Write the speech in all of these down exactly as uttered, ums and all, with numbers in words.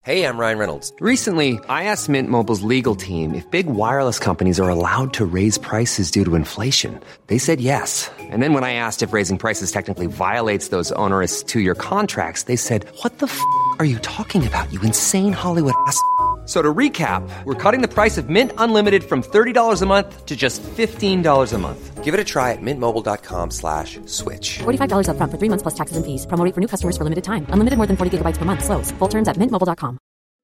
Hey, I'm Ryan Reynolds. Recently, I asked Mint Mobile's legal team if big wireless companies are allowed to raise prices due to inflation. They said yes. And then when I asked if raising prices technically violates those onerous two-year contracts, they said, what the f*** are you talking about, you insane Hollywood ass f- So to recap, we're cutting the price of Mint Unlimited from thirty dollars a month to just fifteen dollars a month. Give it a try at mintmobile.com slash switch. forty-five dollars up front for three months plus taxes and fees. Promo rate for new customers for limited time. Unlimited more than forty gigabytes per month. Slows full terms at mint mobile dot com.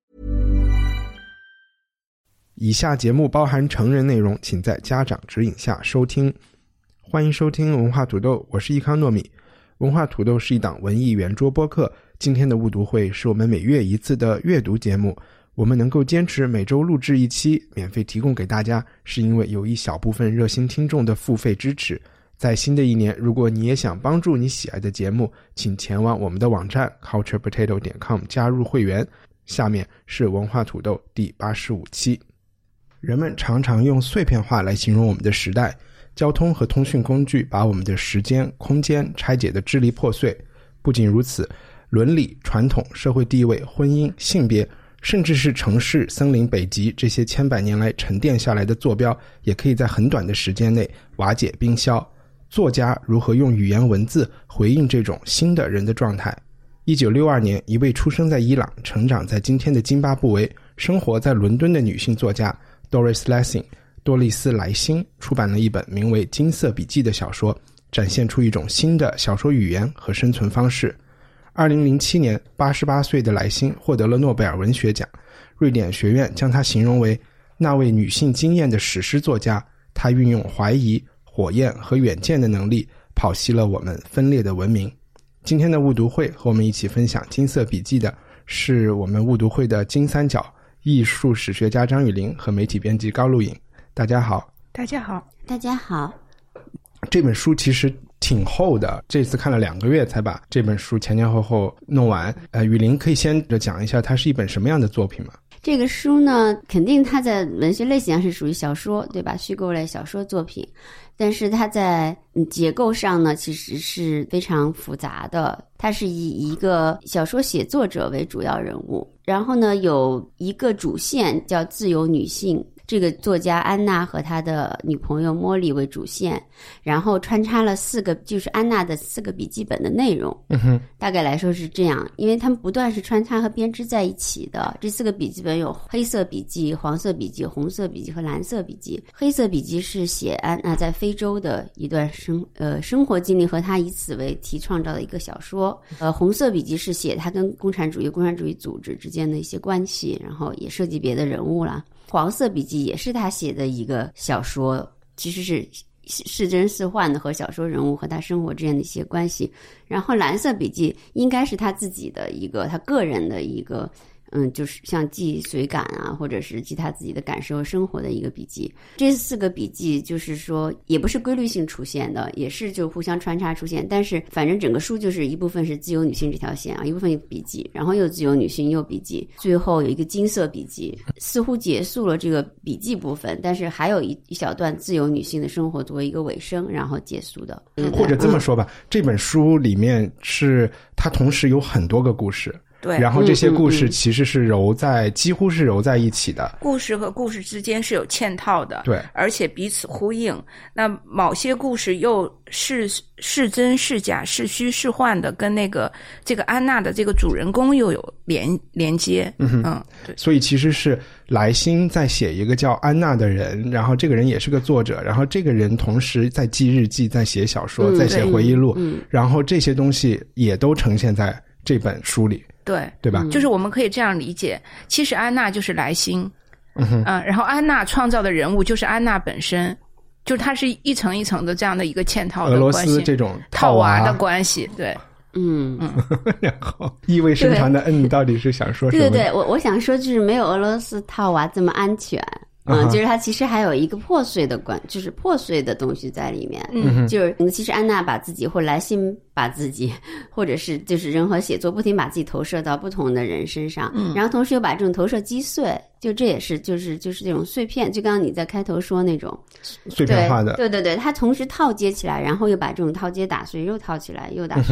以下节目包含成人内容，请在家长指引下收听。欢迎收听文化土豆，我是益康糯米。文化土豆是一档文艺圆桌播客，今天的误读会是我们每月一次的阅读节目。我们能够坚持每周录制一期，免费提供给大家，是因为有一小部分热心听众的付费支持。在新的一年，如果你也想帮助你喜爱的节目，请前往我们的网站 culture potato 点 com 加入会员。下面是文化土豆第八十五期。人们常常用碎片化来形容我们的时代，交通和通讯工具把我们的时间、空间拆解得支离破碎。不仅如此，伦理、传统、社会地位、婚姻、性别，甚至是城市、森林、北极这些千百年来沉淀下来的坐标，也可以在很短的时间内瓦解冰消。作家如何用语言文字回应这种新的人的状态？一九六二年，一位出生在伊朗、成长在今天的津巴布韦、生活在伦敦的女性作家 Doris Lessing 多丽丝·莱辛出版了一本名为《金色笔记》的小说，展现出一种新的小说语言和生存方式。二零零七年，八十八岁的莱辛获得了诺贝尔文学奖。瑞典学院将她形容为那位女性经验的史诗作家，她运用怀疑、火焰和远见的能力，剖析了我们分裂的文明。今天的误读会和我们一起分享金色笔记的是我们误读会的金三角艺术史学家张雨林和媒体编辑高露颖。大家好。 大家好。 大家好。 这本书其实挺厚的，这次看了两个月才把这本书前前后后弄完。呃，雨林可以先讲一下它是一本什么样的作品吗？ 这个书呢，肯定它在文学类型上是属于小说，对吧？虚构类小说作品，但是它在结构上呢，其实是非常复杂的。它是以一个小说写作者为主要人物，然后呢，有一个主线叫自由女性。这个作家安娜和她的女朋友莫莉为主线，然后穿插了四个，就是安娜的四个笔记本的内容。 嗯哼， 大概来说是这样，因为他们不断是穿插和编织在一起的。这四个笔记本有黑色笔记、黄色笔记、红色笔记和蓝色笔记。黑色笔记是写安娜在非洲的一段生呃生活经历和她以此为题创造的一个小说。呃，红色笔记是写她跟共产主义、共产主义组织之间的一些关系，然后也涉及别的人物啦。黄色笔记也是他写的一个小说，其实是是真是幻的和小说人物和他生活之间的一些关系。然后蓝色笔记应该是他自己的一个他个人的一个嗯，就是像记随感啊，或者是记他自己的感受生活的一个笔记。这四个笔记就是说也不是规律性出现的，也是就互相穿插出现，但是反正整个书就是一部分是自由女性这条线啊，一部分有笔记，然后又自由女性又笔记，最后有一个金色笔记，似乎结束了这个笔记部分，但是还有一一小段自由女性的生活作为一个尾声，然后结束的。 或者这么说吧，嗯，这本书里面是它同时有很多个故事。 对， 然后这些故事其实是揉在、嗯嗯嗯、几乎是揉在一起的， 故事和故事之间是有嵌套的， 对， 而且彼此呼应。那某些故事又是是真是假、是虚是幻的，跟那个这个安娜的这个主人公又有连连接。 嗯哼， 嗯，对。 所以其实是莱辛在写一个叫安娜的人，然后这个人也是个作者，然后这个人同时在记日记、在写小说、嗯、在写回忆录、嗯，然后这些东西也都呈现在这本书里。 对， 对吧？ 就是我们可以这样理解，其实安娜就是莱辛，嗯哼，嗯，然后安娜创造的人物就是安娜本身，就是它是一层一层的这样的一个嵌套的关系， 俄罗斯这种套娃的关系，对， 嗯嗯。 然后意味深长的嗯，到底是想说什么？ 对对对，我我想说就是没有俄罗斯套娃这么安全。嗯，就是它其实还有一个破碎的关，就是破碎的东西在里面。嗯，就是其实安娜把自己或莱辛把自己，或者是就是人和写作不停把自己投射到不同的人身上，嗯，然后同时又把这种投射击碎，就这也是就是就是这种碎片，就刚刚你在开头说那种碎片化的， 对对对对，它同时套接起来，然后又把这种套接打碎，又套起来又打碎。嗯，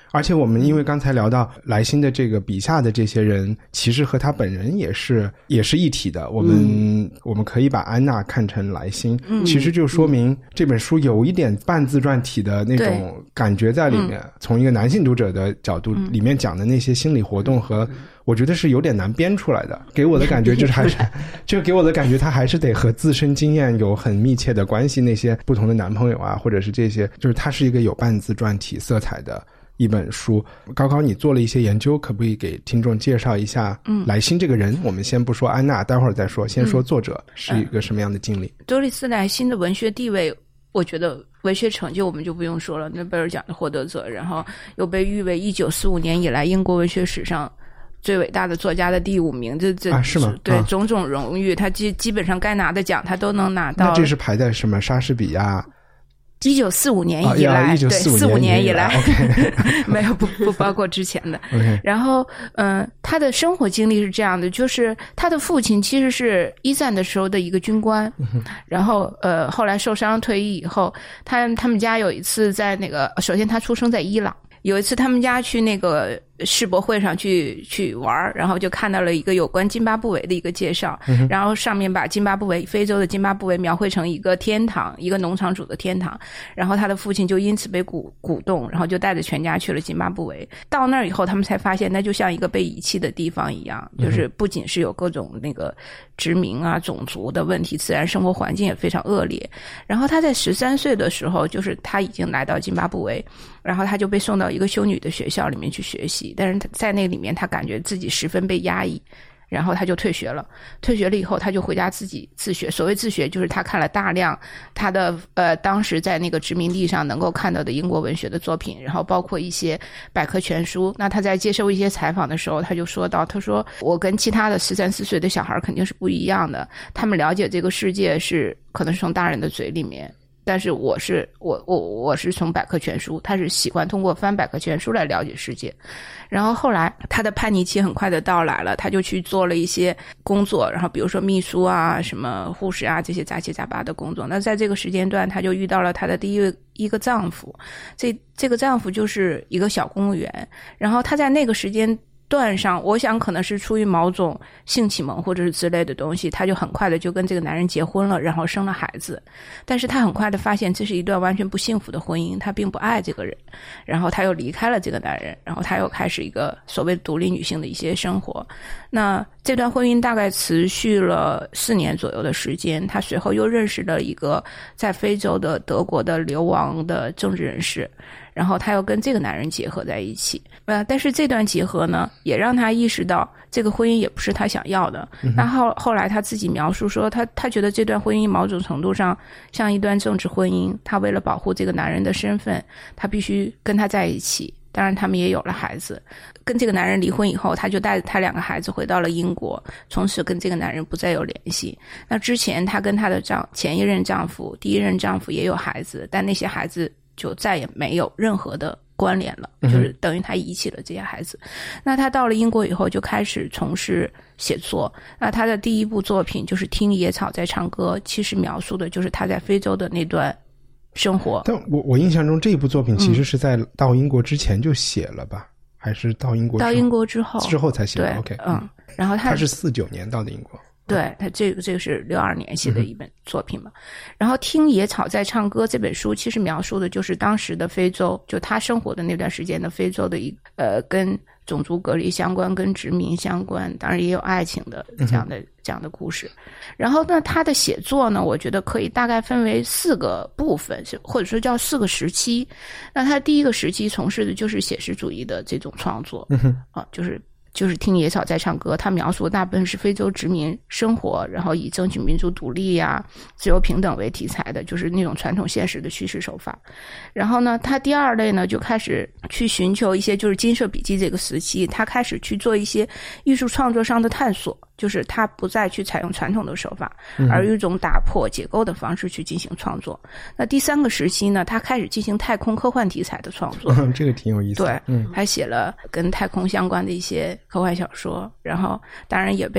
而且我们因为刚才聊到莱辛的这个笔下的这些人其实和他本人也是也是一体的，我们、嗯、我们可以把安娜看成莱辛、嗯、其实就说明这本书有一点半自传体的那种感觉在里面、嗯、从一个男性读者的角度、嗯、里面讲的那些心理活动和我觉得是有点难编出来的，给我的感觉就是还是就给我的感觉他还是得和自身经验有很密切的关系，那些不同的男朋友啊或者是这些，就是它是一个有半自传体色彩的一本书。高高你做了一些研究，可不可以给听众介绍一下莱辛这个人、嗯、我们先不说安娜，待会儿再说，先说作者是一个什么样的经历、嗯、 多丽丝莱辛的文学地位我觉得文学成就我们就不用说了，诺贝尔奖的获得者，然后又被誉为一九四五年以来英国文学史上最伟大的作家的第五名，这这、 啊、是吗？ 对、 啊， 种种荣誉，他基基本上该拿的奖他都能拿到。 那这是排在什么？莎士比亚？ 一九四五年以来， 啊、对， 四五年以来， okay 没有不不包括之前的。 okay 然后，嗯、呃，他的生活经历是这样的，就是他的父亲其实是一战的时候的一个军官，嗯、然后呃，后来受伤退役以后，他他们家有一次在那个，首先他出生在伊朗。有一次他们家去那个世博会上去去玩，然后就看到了一个有关津巴布韦的一个介绍、嗯、然后上面把津巴布韦非洲的津巴布韦描绘成一个天堂，一个农场主的天堂，然后他的父亲就因此被鼓鼓动，然后就带着全家去了津巴布韦。到那儿以后他们才发现那就像一个被遗弃的地方一样，就是不仅是有各种那个殖民啊种族的问题，自然生活环境也非常恶劣。然后他在十三岁的时候，就是他已经来到津巴布韦，然后他就被送到一个修女的学校里面去学习，但是在那里面他感觉自己十分被压抑，然后他就退学了。退学了以后他就回家自己自学，所谓自学就是他看了大量他的呃当时在那个殖民地上能够看到的英国文学的作品，然后包括一些百科全书。那他在接受一些采访的时候他就说到，他说我跟其他的十三四岁的小孩肯定是不一样的，他们了解这个世界是可能是从大人的嘴里面，但是我是我我我是从百科全书，他是喜欢通过翻百科全书来了解世界。然后后来他的叛逆期很快的到来了，他就去做了一些工作，然后比如说秘书啊什么护士啊这些杂七杂八的工作。那在这个时间段他就遇到了他的第一个一个丈夫，这这个丈夫就是一个小公务员，然后他在那个时间段上我想可能是出于某种性启蒙或者是之类的东西，他就很快的就跟这个男人结婚了，然后生了孩子。但是他很快的发现这是一段完全不幸福的婚姻，他并不爱这个人，然后他又离开了这个男人，然后他又开始一个所谓独立女性的一些生活。那这段婚姻大概持续了四年左右的时间，他随后又认识了一个在非洲的德国的流亡的政治人士，然后他又跟这个男人结合在一起。呃，但是这段结合呢，也让他意识到这个婚姻也不是他想要的。嗯、那后后来他自己描述说，他他觉得这段婚姻某种程度上像一段政治婚姻，他为了保护这个男人的身份，他必须跟他在一起。当然他们也有了孩子，跟这个男人离婚以后，他就带着他两个孩子回到了英国，从此跟这个男人不再有联系。那之前他跟他的丈前一任丈夫第一任丈夫也有孩子，但那些孩子就再也没有任何的关联了，就是等于他遗弃了这些孩子。那他到了英国以后就开始从事写作，那他的第一部作品就是《听野草在唱歌》，其实描述的就是他在非洲的那段生活。但我我印象中这一部作品其实是在到英国之前就写了吧、嗯、还是到英国之后？ 到英国之后之后才写的。 对 OK 嗯，然后他他是四九年到的英国。 对，他这个这个是六二年写的一本作品嘛。嗯、然后《听野草在唱歌》这本书其实描述的就是当时的非洲，就他生活的那段时间的非洲的一呃跟种族隔离相关，跟殖民相关，当然也有爱情的这样的、嗯、这样的故事。然后呢，他的写作呢，我觉得可以大概分为四个部分，或者说叫四个时期。那他第一个时期从事的就是写实主义的这种创作，嗯、啊，就是就是听野草在唱歌，他描述大部分是非洲殖民生活，然后以争取民族独立呀、自由平等为题材的，就是那种传统现实的叙事手法。然后呢，他第二类呢就开始去寻求一些，就是金色笔记这个时期，他开始去做一些艺术创作上的探索，就是他不再去采用传统的手法，而用一种打破结构的方式去进行创作。嗯、那第三个时期呢，他开始进行太空科幻题材的创作， 嗯、这个挺有意思的。 对，嗯，他写了跟太空相关的一些科幻小说，然后当然也被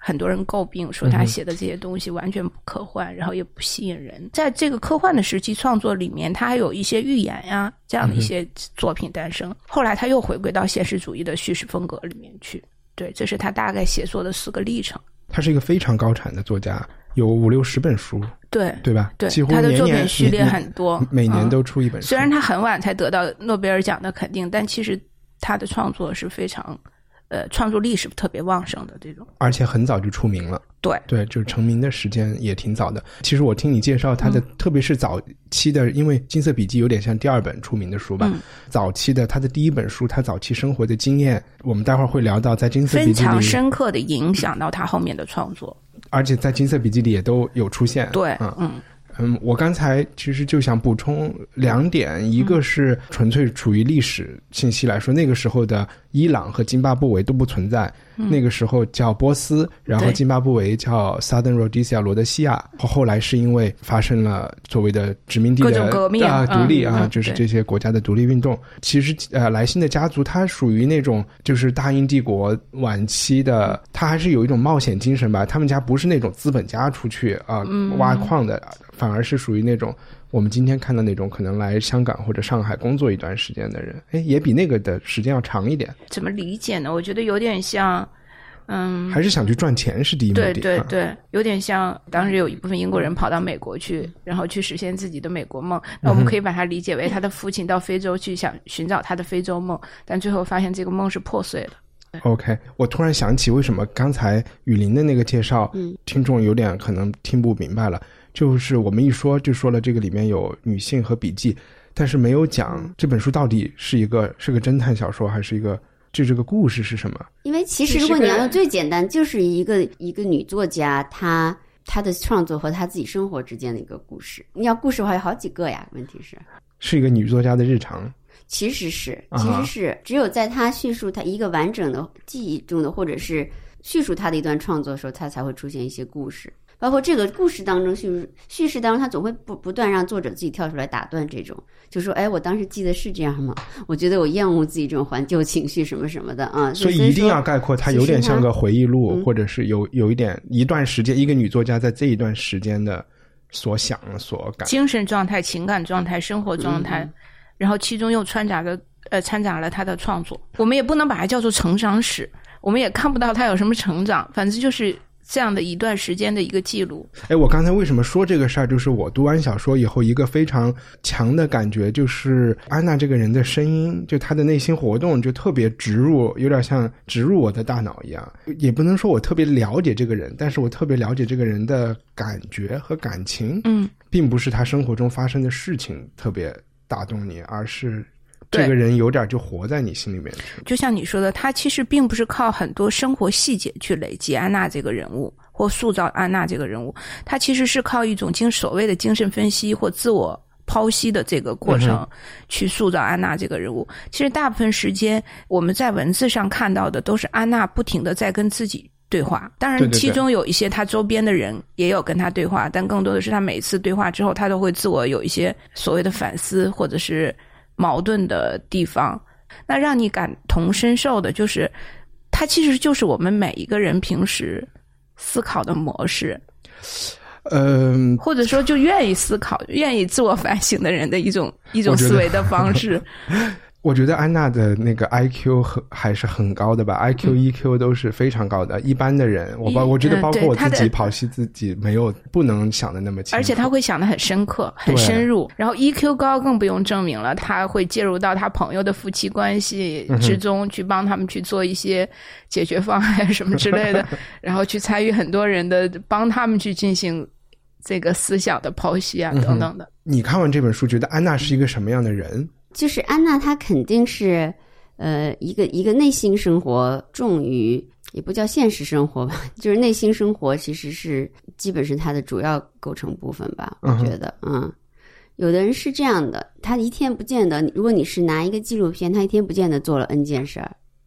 很多人诟病说他写的这些东西完全不科幻，然后也不吸引人。在这个科幻的时期创作里面，他还有一些预言呀这样的一些作品诞生。后来他又回归到现实主义的叙事风格里面去。对，这是他大概写作的四个历程。 他是一个非常高产的作家，有五六十本书， 对对吧？ 对， 几乎他的作年年品序列很多， 每年都出一本书。 嗯。虽然他很晚才得到诺贝尔奖的肯定，但其实他的创作是非常呃，创作力是特别旺盛的这种， 而且很早就出名了。 对对，就是成名的时间也挺早的。其实我听你介绍他的、嗯、特别是早期的，因为《金色笔记》有点像第二本出名的书吧、嗯、早期的他的第一本书，他早期生活的经验，我们待会儿会聊到，在《金色笔记》里非常深刻的影响到他后面的创作， 而且在《金色笔记》里也都有出现。 对， 嗯嗯嗯，我刚才其实就想补充两点，一个是纯粹处于历史信息来说，那个时候的伊朗和津巴布韦都不存在，嗯、那个时候叫波斯，然后津巴布韦叫 Southern Rhodesia 罗德西亚，后来是因为发生了所谓的殖民地的各种革命啊、呃、独立啊、 嗯， 就是这些国家的独立运动。其实呃，莱辛的家族它属于那种就是大英帝国晚期的，它还是有一种冒险精神吧。他们家不是那种资本家出去啊、呃嗯、挖矿的，反而是属于那种我们今天看的那种可能来香港或者上海工作一段时间的人，哎，也比那个的时间要长一点。 怎么理解呢？我觉得有点像嗯， 还是想去赚钱是第一目的。 对对对、啊、有点像当时有一部分英国人跑到美国去，然后去实现自己的美国梦，那我们可以把它理解为他的父亲到非洲去想寻找他的非洲梦，但最后发现这个梦是破碎的。 OK， 我突然想起为什么刚才雨林的那个介绍、嗯、听众有点可能听不明白了，就是我们一说就说了这个里面有女性和笔记，但是没有讲这本书到底是一个是个侦探小说还是一个就这个故事是什么。 因为其实如果你要用最简单，就是一个一个女作家她她的创作和她自己生活之间的一个故事。你要故事的话有好几个呀，问题是是一个女作家的日常。 其实是其实是只有在她叙述她一个完整的记忆中的，或者是叙述她的一段创作的时候，她才会出现一些故事。包括这个故事当中叙叙事当中，他总会不不断让作者自己跳出来打断这种，就说哎，我当时记得是这样吗？我觉得我厌恶自己这种怀旧情绪什么什么的啊。 所以一定要概括，它有点像个回忆录， 嗯、 或者是有有一点一段时间，一个女作家在这一段时间的所想所感、 精神状态、情感状态、生活状态，嗯、然后其中又掺杂了呃掺杂了他的创作。我们也不能把它叫做成长史，我们也看不到他有什么成长，反正就是这样的一段时间的一个记录。 哎，我刚才为什么说这个事儿，就是我读完小说以后一个非常强的感觉，就是安娜这个人的声音，就她的内心活动就特别植入，有点像植入我的大脑一样。也不能说我特别了解这个人，但是我特别了解这个人的感觉和感情。 嗯， 并不是他生活中发生的事情特别打动你，而是这个人有点就活在你心里面去。 就像你说的，他其实并不是靠很多生活细节去累积安娜这个人物或塑造安娜这个人物，他其实是靠一种精所谓的精神分析或自我剖析的这个过程去塑造安娜这个人物。其实大部分时间我们在文字上看到的都是安娜不停地在跟自己对话，当然其中有一些他周边的人也有跟他对话，但更多的是他每次对话之后他都会自我有一些所谓的反思或者是矛盾的地方。那让你感同身受的就是它其实就是我们每一个人平时思考的模式， 嗯、 呃，或者说就愿意思考愿意自我反省的人的一种一种思维的方式。 我觉得安娜的那个 I Q 很还是很高的吧、嗯、I Q E Q 都是非常高的，一般的人我包我觉得包括我自己剖析自己没有不能想的那么清楚， 而且他会想得很深刻很深入，然后 E Q 高更不用证明了，他会介入到他朋友的夫妻关系之中、嗯、去帮他们去做一些解决方案什么之类的然后去参与很多人的帮他们去进行这个思想的剖析啊、嗯、等等的。 你看完这本书觉得安娜是一个什么样的人？ 就是安娜她肯定是呃一个一个内心生活重于也不叫现实生活吧，就是内心生活其实是基本是她的主要构成部分吧，我觉得。嗯, 嗯，有的人是这样的，他一天不见得，如果你是拿一个纪录片，他一天不见得做了 N 件事儿，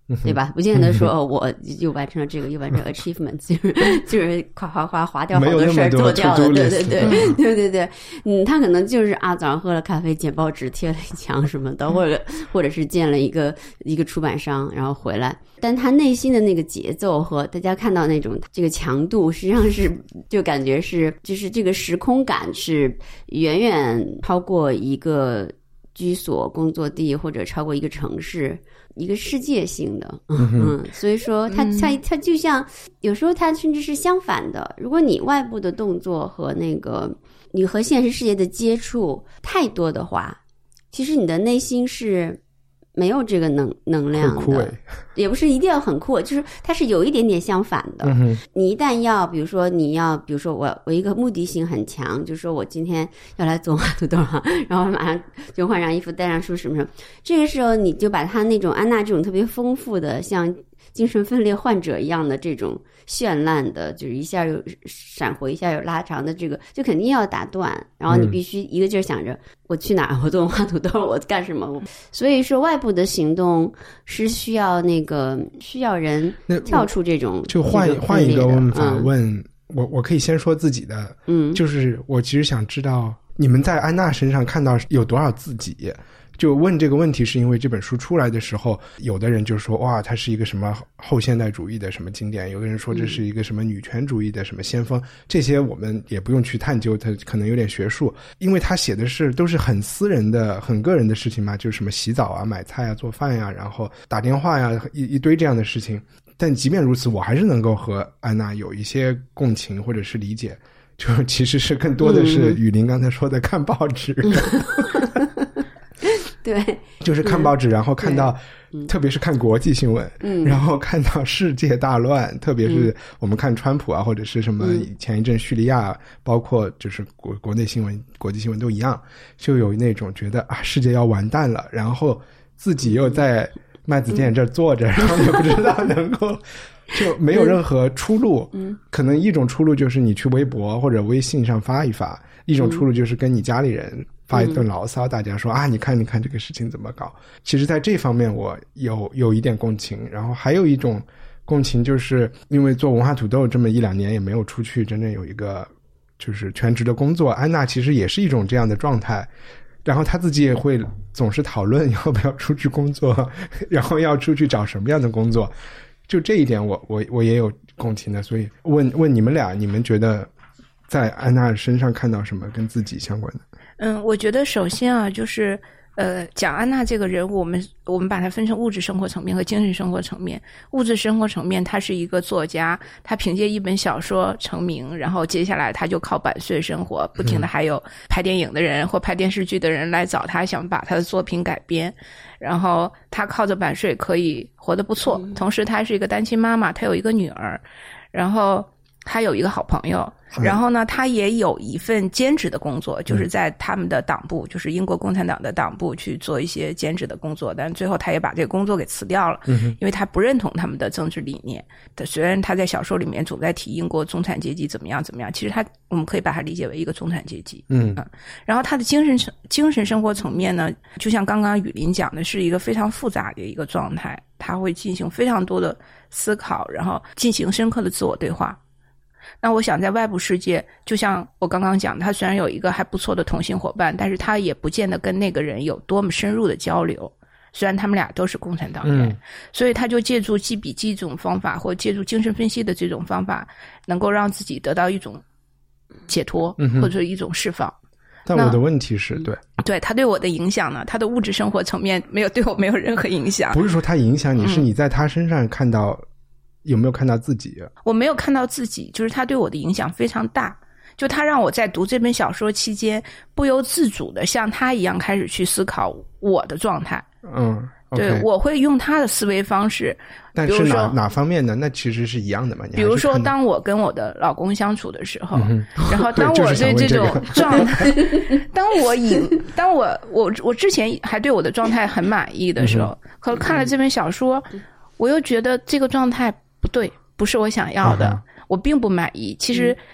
对吧？不见得说、哦、我又完成了这个，又完成了 achievement， 就是就是夸夸夸划掉好多事儿做掉了，对对对对对对，嗯，他可能就是啊，早上喝了咖啡，剪报纸贴了一墙什么的，或者或者是见了一个一个出版商，然后回来，但他内心的那个节奏和大家看到那种这个强度，实际上是就感觉是就是这个时空感是远远超过一个居所工作地或者超过一个城市。一个世界性的，嗯嗯，所以说它它它就像有时候它甚至是相反的。如果你外部的动作和那个你和现实世界的接触太多的话，其实你的内心是没有这个能能量的，也不是一定要很酷，就是它是有一点点相反的。嗯、你一旦要，比如说你要，比如说我我一个目的性很强，就是说我今天要来做画土豆哈，然后马上就换上衣服，带上书什么什么，这个时候你就把他那种安娜这种特别丰富的，像精神分裂患者一样的这种绚烂的，就是一下又闪回，一下又拉长的这个，就肯定要打断。然后你必须一个劲儿想着、嗯、我去哪儿，我做画土豆，我干什么？所以说外部的行动是需要那个需要人跳出这种就换换一个问法问、嗯、我，我可以先说自己的，嗯，就是我其实想知道你们在安娜身上看到有多少自己。就问这个问题是因为这本书出来的时候，有的人就说哇它是一个什么后现代主义的什么经典，有的人说这是一个什么女权主义的什么先锋、嗯、这些我们也不用去探究，它可能有点学术，因为他写的是都是很私人的很个人的事情嘛，就是什么洗澡啊买菜啊做饭呀、啊、然后打电话呀、啊、一一堆这样的事情。但即便如此我还是能够和安娜有一些共情或者是理解，就其实是更多的是雨林刚才说的看报纸、嗯对， 就是看报纸、嗯、然后看到、嗯、特别是看国际新闻、嗯、然后看到世界大乱，特别是我们看川普啊、嗯、或者是什么前一阵叙利亚、嗯、包括就是国国内新闻国际新闻都一样，就有那种觉得啊世界要完蛋了，然后自己又在麦子店这儿坐着、嗯、然后也不知道能够就没有任何出路、嗯、可能一种出路就是你去微博或者微信上发一发，一种出路就是跟你家里人发一顿牢骚、嗯、大家说啊你看你看这个事情怎么搞。其实在这方面我有有一点共情，然后还有一种共情就是因为做文化土豆这么一两年也没有出去真正有一个就是全职的工作，安娜其实也是一种这样的状态，然后他自己也会总是讨论要不要出去工作，然后要出去找什么样的工作，就这一点我我我也有共情的。所以问问你们俩，你们觉得在安娜身上看到什么跟自己相关的？ 嗯，我觉得首先啊，就是呃，讲安娜这个人物，我们我们把它分成物质生活层面和精神生活层面。物质生活层面，他是一个作家，他凭借一本小说成名，然后接下来他就靠版税生活，不停的还有拍电影的人或拍电视剧的人来找他，想把他的作品改编，然后他靠着版税可以活得不错。同时他是一个单亲妈妈，他有一个女儿，然后他有一个好朋友，然后呢他也有一份兼职的工作，就是在他们的党部，就是英国共产党的党部去做一些兼职的工作，但最后他也把这个工作给辞掉了，因为他不认同他们的政治理念。虽然他在小说里面总在提英国中产阶级怎么样怎么样，其实他我们可以把它理解为一个中产阶级。嗯，然后他的精神精神生活层面呢，就像刚刚雨林讲的，是一个非常复杂的一个状态，他会进行非常多的思考，然后进行深刻的自我对话。那我想在外部世界，就像我刚刚讲的，他虽然有一个还不错的同性伙伴，但是他也不见得跟那个人有多么深入的交流，虽然他们俩都是共产党人、嗯、所以他就借助记笔记这种方法，或借助精神分析的这种方法，能够让自己得到一种解脱、嗯、或者一种释放。 但我的问题是，对对他对我的影响呢，他的物质生活层面没有对我没有任何影响。 不是说他影响你、嗯、是你在他身上看到有没有看到自己？ 我没有看到自己，就是他对我的影响非常大，就他让我在读这本小说期间不由自主的像他一样开始去思考我的状态。 嗯， okay. 对，我会用他的思维方式。 但是哪哪方面呢？那其实是一样的嘛。 比如说当我跟我的老公相处的时候、嗯、然后当我对这种状态、就是、当我以当我我我之前还对我的状态很满意的时候、嗯、可看了这本小说、嗯、我又觉得这个状态不对，不是我想要的、嗯、我并不满意。其实、嗯、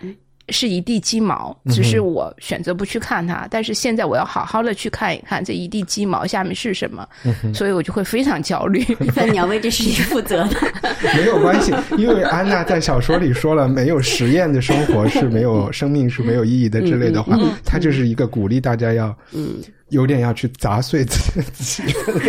是一地鸡毛，只是我选择不去看它，嗯、但是现在我要好好的去看一看这一地鸡毛下面是什么，嗯、所以我就会非常焦虑。 你要为这事情负责的。 没有关系，因为安娜在小说里说了，没有实验的生活是没有生命是没有意义的之类的话，嗯嗯、她就是一个鼓励大家要，嗯，有点要去砸碎自己。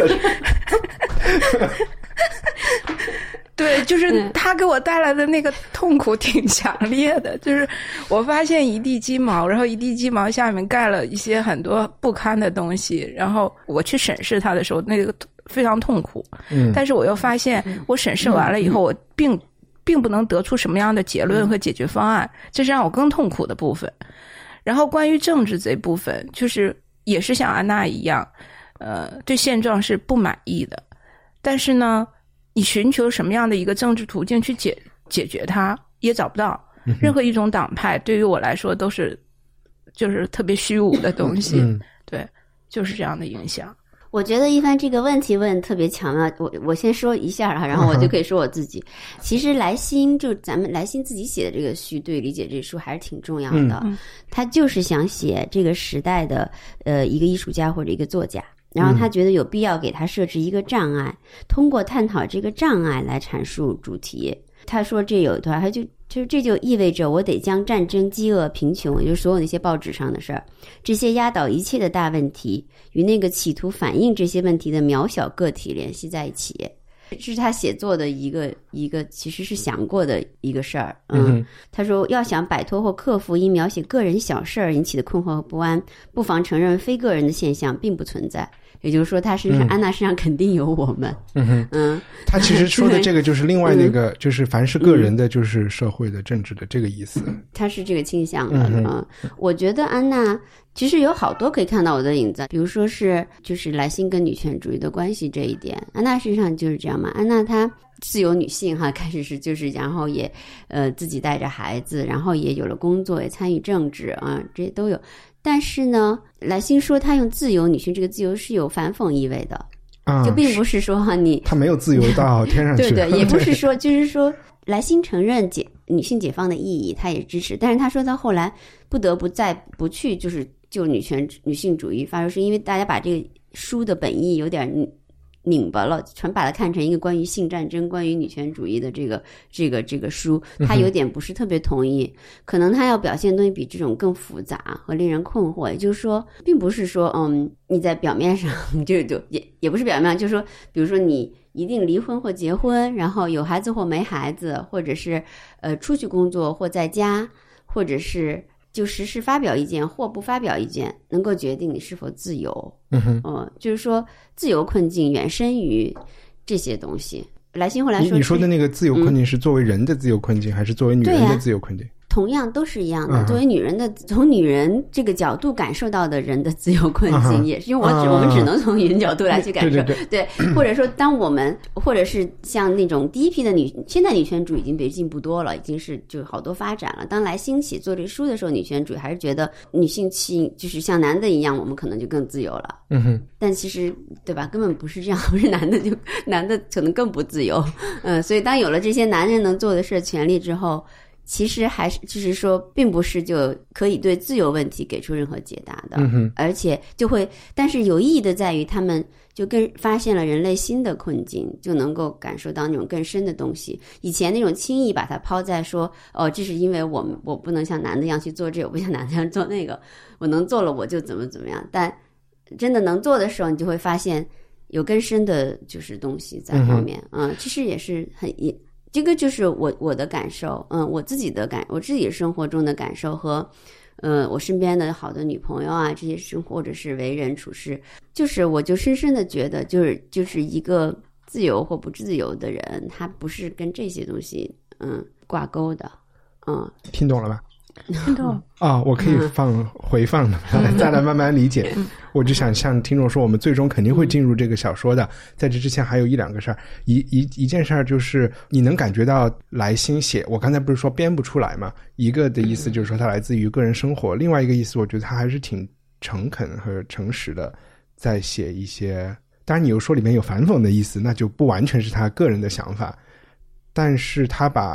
对，就是他给我带来的那个痛苦挺强烈的，就是我发现一地鸡毛，然后一地鸡毛下面盖了一些很多不堪的东西，然后我去审视它的时候，那个非常痛苦。嗯，但是我又发现，我审视完了以后，我并并不能得出什么样的结论和解决方案，这是让我更痛苦的部分。然后关于政治这部分，就是也是像安娜一样，呃，对现状是不满意的，但是呢，你寻求什么样的一个政治途径去解解决它，也找不到。任何一种党派对于我来说都是就是特别虚无的东西。嗯、对，就是这样的影响。 我觉得一帆这个问题问得特别巧妙，我我先说一下哈，然后我就可以说我自己。其实来信就咱们来信自己写的这个序，对理解这书还是挺重要的。嗯、他就是想写这个时代的呃一个艺术家或者一个作家。然后他觉得有必要给他设置一个障碍，嗯、通过探讨这个障碍来阐述主题。他说这有一段，他就就这就意味着我得将战争、饥饿、贫穷，也就是所有那些报纸上的事儿，这些压倒一切的大问题，与那个企图反映这些问题的渺小个体联系在一起。这是他写作的一个一个其实是想过的一个事儿。嗯，嗯他说要想摆脱或克服因描写个人小事儿引起的困惑和不安，不妨承认非个人的现象并不存在。也就是说，他身上、嗯、安娜身上肯定有我们。嗯哼，嗯， 他其实说的这个就是另外那个，就是凡是个人的，就是社会的、政治的这个意思。 他是这个倾向的。嗯, 嗯，我觉得安娜其实有好多可以看到我的影子，比如说是就是莱辛跟女权主义的关系这一点，安娜身上就是这样嘛。安娜她自由女性哈，开始是就是，然后也呃自己带着孩子，然后也有了工作，也参与政治啊，这些都有。但是呢，莱辛说他用自由女性这个自由是有反讽意味的，啊、就并不是说哈你他没有自由到天上去， 对对，也不是说就是说莱辛承认解女性解放的意义，他也支持，但是他说他后来不得不再不去就是就女权女性主义发说，是因为大家把这个书的本意有点拧巴了，全把它看成一个关于性战争、关于女权主义的这个这个这个书，他有点不是特别同意。嗯、可能他要表现的东西比这种更复杂和令人困惑。也就是说，并不是说，嗯，你在表面上就就也也不是表面上，就是说，比如说你一定离婚或结婚，然后有孩子或没孩子，或者是呃出去工作或在家，或者是就实时发表意见或不发表意见，能够决定你是否自由。嗯哼，呃，就是说自由困境远深于这些东西。莱辛后来说， 你说的那个自由困境是作为人的自由困境，嗯、还是作为女人的自由困境？ 同样都是一样的，作为女人的，从女人这个角度感受到的人的自由困境，也是因为我只、uh-huh. 我们只能从女人角度来去感受， 对对对， 对，或者说当我们或者是像那种第一批的女，现在女权主义已经比进步多了，已经是就好多发展了。当莱辛写作这书的时候，女权主义还是觉得女性气就是像男的一样，我们可能就更自由了。嗯哼，但其实对吧，根本不是这样，不是男的就男的可能更不自由。嗯，所以当有了这些男人能做的事权利之后。其实还是就是说并不是就可以对自由问题给出任何解答的、嗯、而且就会但是有意义的在于他们就更发现了人类新的困境，就能够感受到那种更深的东西。以前那种轻易把它抛在说哦，这是因为我们我不能像男的一样去做这个，我不像男的一样做那个，我能做了我就怎么怎么样，但真的能做的时候你就会发现有更深的就是东西在后面。 嗯, 嗯，其实也是很也这个就是我我的感受，嗯，我自己的感，我自己生活中的感受和，呃，我身边的好的女朋友啊，这些生活或者是为人处事，就是我就深深的觉得，就是就是一个自由或不自由的人，他不是跟这些东西嗯挂钩的，嗯， 听懂了吧？ 听懂啊、哦，我可以放回放的，嗯、再来慢慢理解。嗯、我就想向听众说，我们最终肯定会进入这个小说的。嗯、在这之前还有一两个事儿，一一一件事儿就是你能感觉到莱辛写，我刚才不是说编不出来嘛？一个的意思就是说它来自于个人生活，另外一个意思我觉得他还是挺诚恳和诚实的，在写一些。当然你又说里面有反讽的意思，那就不完全是他个人的想法，但是他把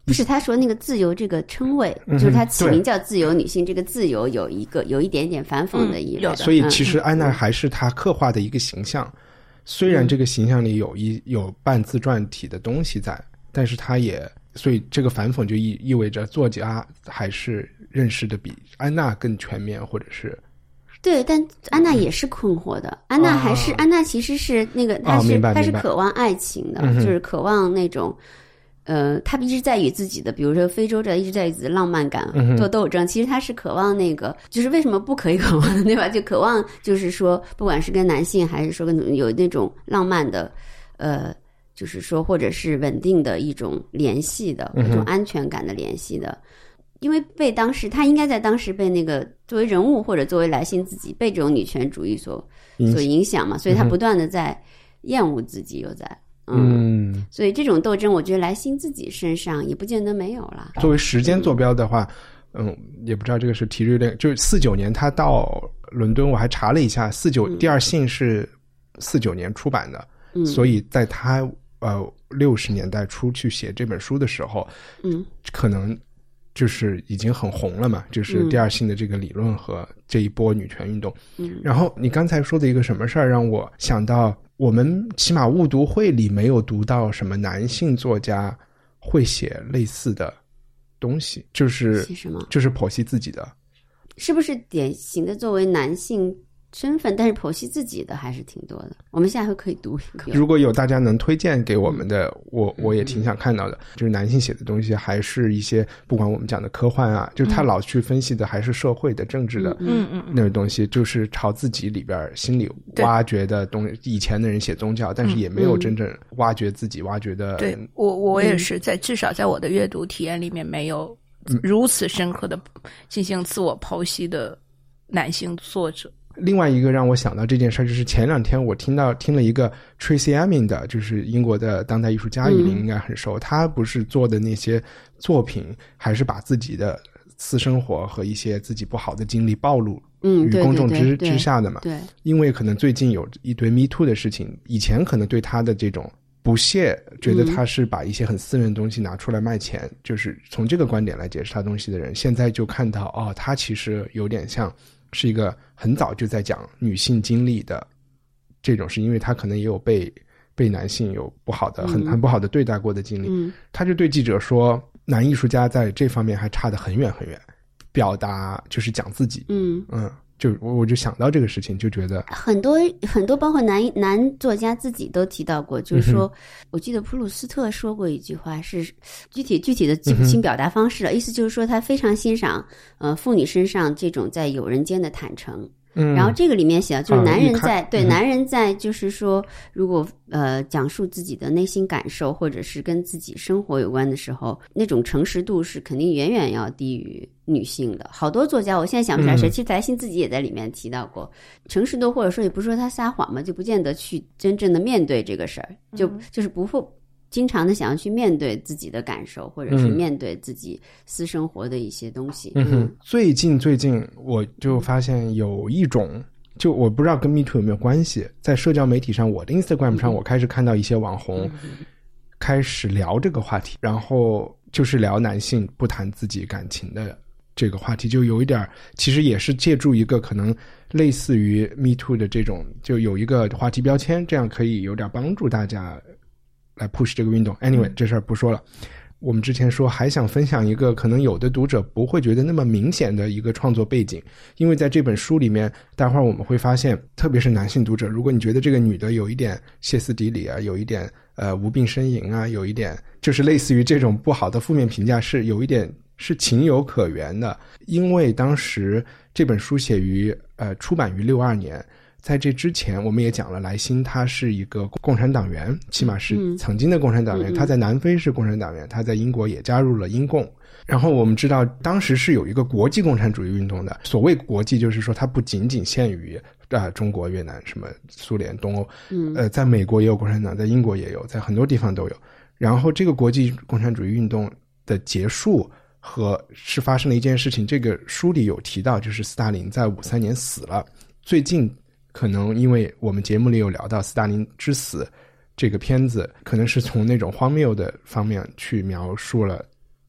不是，他说那个自由这个称谓， 嗯、 就是他起名叫自由女性，这个自由有一个有一点点反讽的意味、嗯、 所以其实安娜还是他刻画的一个形象、嗯、虽然这个形象里有一有半自传体的东西在，但是他也所以这个反讽就意意味着作家还是认识的比安娜更全面，或者是对，但安娜也是困惑的。安娜还是、哦、安娜其实是那个，她是、哦、她是渴望爱情的、嗯，就是渴望那种，呃，她一直在与自己的，比如说非洲这一直在与自己的浪漫感做斗争。嗯、其实她是渴望那个，就是为什么不可以渴望的，对吧？就渴望就是说，不管是跟男性还是说跟有那种浪漫的，呃，就是说或者是稳定的一种联系的，一种安全感的联系的。因为被当时他应该在当时被那个作为人物或者作为来信自己被这种女权主义所所影响嘛，所以他不断的在厌恶自己，又在 嗯, 嗯，所以这种斗争我觉得来信自己身上也不见得没有了。 作为时间坐标的话，嗯，也不知道这个是提略略，就是四九年他到伦敦，我还查了一下，四九、嗯、第二信是四九年出版的，嗯，所以在他呃六十年代初去写这本书的时候，嗯，可能。就是已经很红了嘛，就是第二性的这个理论和这一波女权运动。嗯，然后你刚才说的一个什么事儿让我想到，我们起码误读会里没有读到什么男性作家会写类似的东西，就是什么？ 就是剖析自己的， 是不是典型的作为男性身份，但是剖析自己的还是挺多的。我们下回可以读一个。 如果有大家能推荐给我们的，嗯、我我也挺想看到的。嗯、就是男性写的东西，还是一些不管我们讲的科幻啊，就是他老去分析的还是社会的、政治的，嗯嗯，那种东西，就是朝自己里边心里挖掘的东西。以前的人写宗教，但是也没有真正挖掘自己，挖掘的。 对我我也是在至少在我的阅读体验里面没有如此深刻的进行自我剖析的男性作者。 另外一个让我想到这件事，就是前两天我听到听了一个 Tracy Emin 的，就是英国的当代艺术家，以林应该很熟、嗯、他不是做的那些作品还是把自己的私生活和一些自己不好的经历暴露于公众之、嗯、对对对之下的嘛。对，因为可能最近有一堆 Me Too 的事情，以前可能对他的这种不屑，觉得他是把一些很私人的东西拿出来卖钱、嗯、就是从这个观点来解释他东西的人，现在就看到哦，他其实有点像是一个很早就在讲女性经历的这种事，因为他可能也有被被男性有不好的、嗯、很很不好的对待过的经历、嗯、他就对记者说，男艺术家在这方面还差得很远很远，表达就是讲自己。嗯嗯，就我就想到这个事情，就觉得很多很多包括男男作家自己都提到过，就是说、嗯、我记得普鲁斯特说过一句话，是具体具体的记不清表达方式了、嗯、意思就是说他非常欣赏呃妇女身上这种在友人间的坦诚。嗯，然后这个里面写就是男人在、啊、对、嗯、男人在就是说如果呃讲述自己的内心感受或者是跟自己生活有关的时候，那种诚实度是肯定远远要低于女性的。好多作家我现在想不起来谁、嗯、其实翟欣自己也在里面提到过诚实度，或者说也不是说他撒谎嘛，就不见得去真正的面对这个事儿，就、嗯、就是不会经常的想要去面对自己的感受，或者是面对自己私生活的一些东西。 嗯哼，嗯最近最近我就发现有一种，就我不知道跟 Me Too 有没有关系，在社交媒体上，我的 Instagram 上，我开始看到一些网红开始聊这个话题，然后就是聊男性不谈自己感情的这个话题，就有一点其实也是借助一个可能类似于 Me Too 的这种，就有一个话题标签，这样可以有点帮助大家来 push 这个运动。 anyway、嗯、这事儿不说了。我们之前说还想分享一个可能有的读者不会觉得那么明显的一个创作背景，因为在这本书里面待会儿我们会发现，特别是男性读者，如果你觉得这个女的有一点歇斯底里啊，有一点呃无病呻吟啊，有一点就是类似于这种不好的负面评价，是有一点是情有可原的。因为当时这本书写于呃出版于六二年，在这之前我们也讲了，莱辛他是一个共产党员，起码是曾经的共产党员、嗯、他在南非是共产党员，他在英国也加入了英共。然后我们知道当时是有一个国际共产主义运动的，所谓国际就是说它不仅仅限于呃中国、越南、什么苏联、东欧，嗯，呃在美国也有共产党，在英国也有，在很多地方都有。然后这个国际共产主义运动的结束和是发生了一件事情，这个书里有提到，就是斯大林在五三年死了。最近可能因为我们节目里有聊到斯大林之死这个片子，可能是从那种荒谬的方面去描述了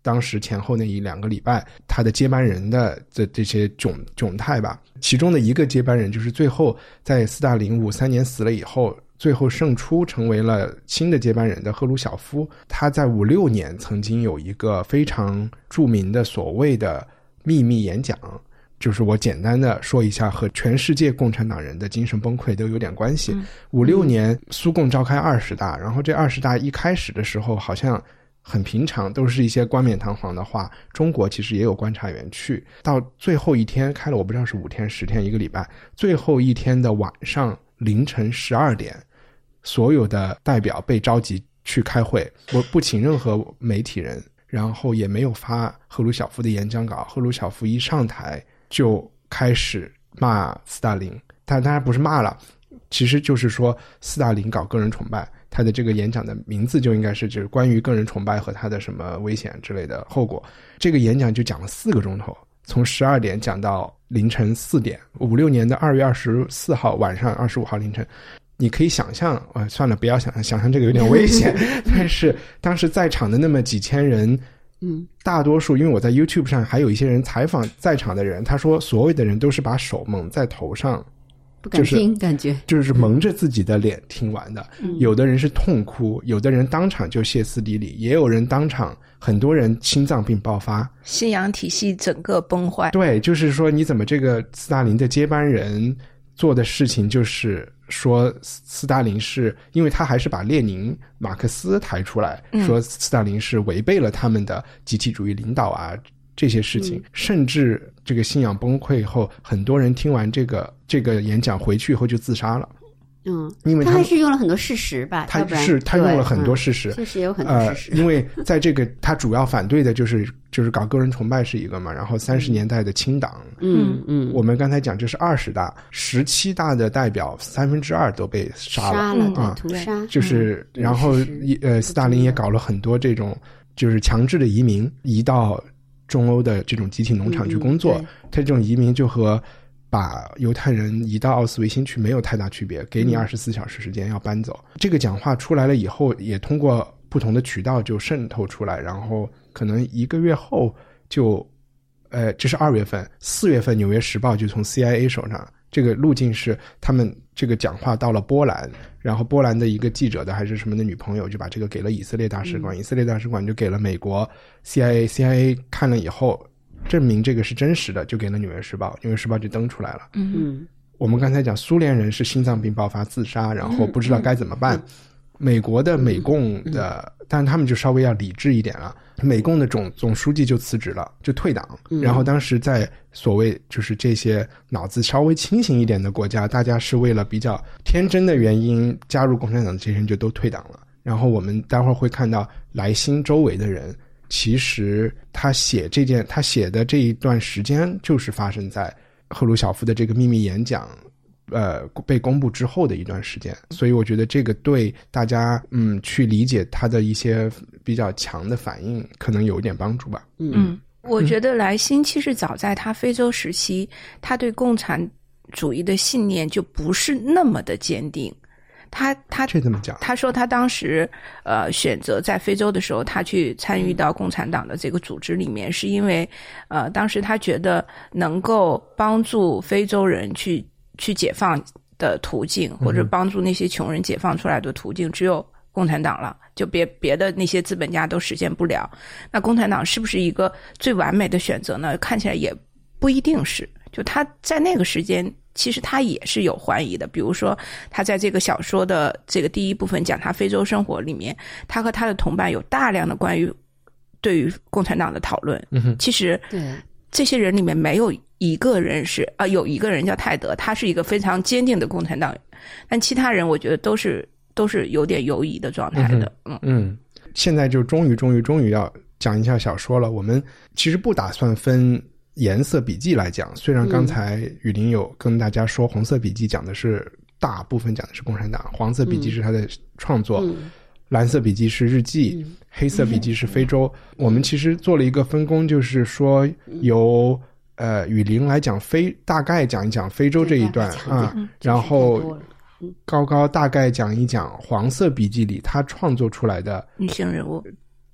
当时前后那一两个礼拜他的接班人的这这些窘窘态吧。其中的一个接班人就是最后在斯大林五三年死了以后，最后胜出成为了新的接班人的赫鲁晓夫。他在五六年曾经有一个非常著名的所谓的秘密演讲，就是我简单的说一下，和全世界共产党人的精神崩溃都有点关系。五六年苏共召开二十大，然后这二十大一开始的时候好像很平常，都是一些冠冕堂皇的话，中国其实也有观察员去，到最后一天开了，我不知道是五天十天一个礼拜，最后一天的晚上凌晨十二点，所有的代表被召集去开会，我不请任何媒体人，然后也没有发赫鲁晓夫的演讲稿。赫鲁晓夫一上台就开始骂斯大林，他当然不是骂了，其实就是说斯大林搞个人崇拜，他的这个演讲的名字就应该是就是关于个人崇拜和他的什么危险之类的后果。这个演讲就讲了四个钟头，从十二点讲到凌晨四点，五六年的二月二十四号晚上二十五号凌晨。你可以想象，呃，算了，不要想象，想象这个有点危险。但是当时在场的那么几千人，嗯，大多数，因为我在 YouTube 上还有一些人采访在场的人，他说所有的人都是把手蒙在头上， 不敢听， 就是、 感觉就是蒙着自己的脸听完的、嗯。有的人是痛哭，有的人当场就歇斯底里，也有人当场，很多人心脏病爆发， 信仰体系整个崩坏。 对，就是说你怎么这个斯大林的接班人做的事情就是说斯大林是，因为他还是把列宁马克思抬出来、嗯、说斯大林是违背了他们的集体主义领导啊这些事情、嗯、甚至这个信仰崩溃后，很多人听完这个这个演讲回去以后就自杀了。 嗯， 因为 他, 他还是用了很多事实吧， 他是他用了很多事实， 确实、嗯、也有很多事实、 呃、因为在这个他主要反对的就是就是搞个人崇拜是一个嘛，然后三十年代的清党， 嗯嗯， 我们刚才讲这是二十大，十七大的代表三分之二都被杀了， 杀了，对、 啊， 屠杀， 就是、嗯、然后呃，斯大林也搞了很多这种就是强制的移民，移到中欧的这种集体农场去工作，嗯、他这种移民就和把犹太人移到奥斯维辛去没有太大区别，给你二十四小时时间要搬走、嗯、这个讲话出来了以后，也通过不同的渠道就渗透出来，然后可能一个月后就呃，这是二月份，四月份纽约时报就从 C I A 手上，这个路径是他们这个讲话到了波兰，然后波兰的一个记者的还是什么的女朋友就把这个给了以色列大使馆、嗯、以色列大使馆就给了美国 C I A， C I A 看了以后证明这个是真实的，就给了纽约时报，纽约时报就登出来了。 嗯， 我们刚才讲苏联人是心脏病爆发自杀，然后不知道该怎么办、嗯嗯、美国的美共的、嗯、但是他们就稍微要理智一点了，美共的总总书记就辞职了，就退党、嗯、然后当时在所谓就是这些脑子稍微清醒一点的国家，大家是为了比较天真的原因加入共产党的这些人就都退党了。然后我们待会儿会看到莱辛周围的人，其实他写这件他写的这一段时间就是发生在赫鲁晓夫的这个秘密演讲呃被公布之后的一段时间，所以我觉得这个对大家嗯去理解他的一些比较强的反应可能有一点帮助吧。 嗯，我觉得莱辛其实早在他非洲时期，他对共产主义的信念就不是那么的坚定。他他这怎么讲？ 他说他当时呃选择在非洲的时候，他去参与到共产党的这个组织里面，是因为呃当时他觉得能够帮助非洲人去去解放的途径，或者帮助那些穷人解放出来的途径，只有共产党了，就别别的那些资本家都实现不了。那共产党是不是一个最完美的选择呢？看起来也不一定是。就他在那个时间，其实他也是有怀疑的。比如说，他在这个小说的这个第一部分讲他非洲生活里面，他和他的同伴有大量的关于对于共产党的讨论。 嗯， 其实对这些人里面没有一个人是啊、呃，有一个人叫泰德，他是一个非常坚定的共产党员，但其他人我觉得都是都是有点犹疑的状态的。 嗯嗯，现在就终于终于终于要讲一下小说了。我们其实不打算分颜色笔记来讲，虽然刚才雨林有跟大家说红色笔记讲的是大部分讲的是共产党，黄色笔记是他的创作、嗯、蓝色笔记是日记、嗯、黑色笔记是非洲、嗯、我们其实做了一个分工，就是说由呃雨林来讲非大概讲一讲非洲这一段啊、嗯，然后高高大概讲一讲黄色笔记里他创作出来的女性人物，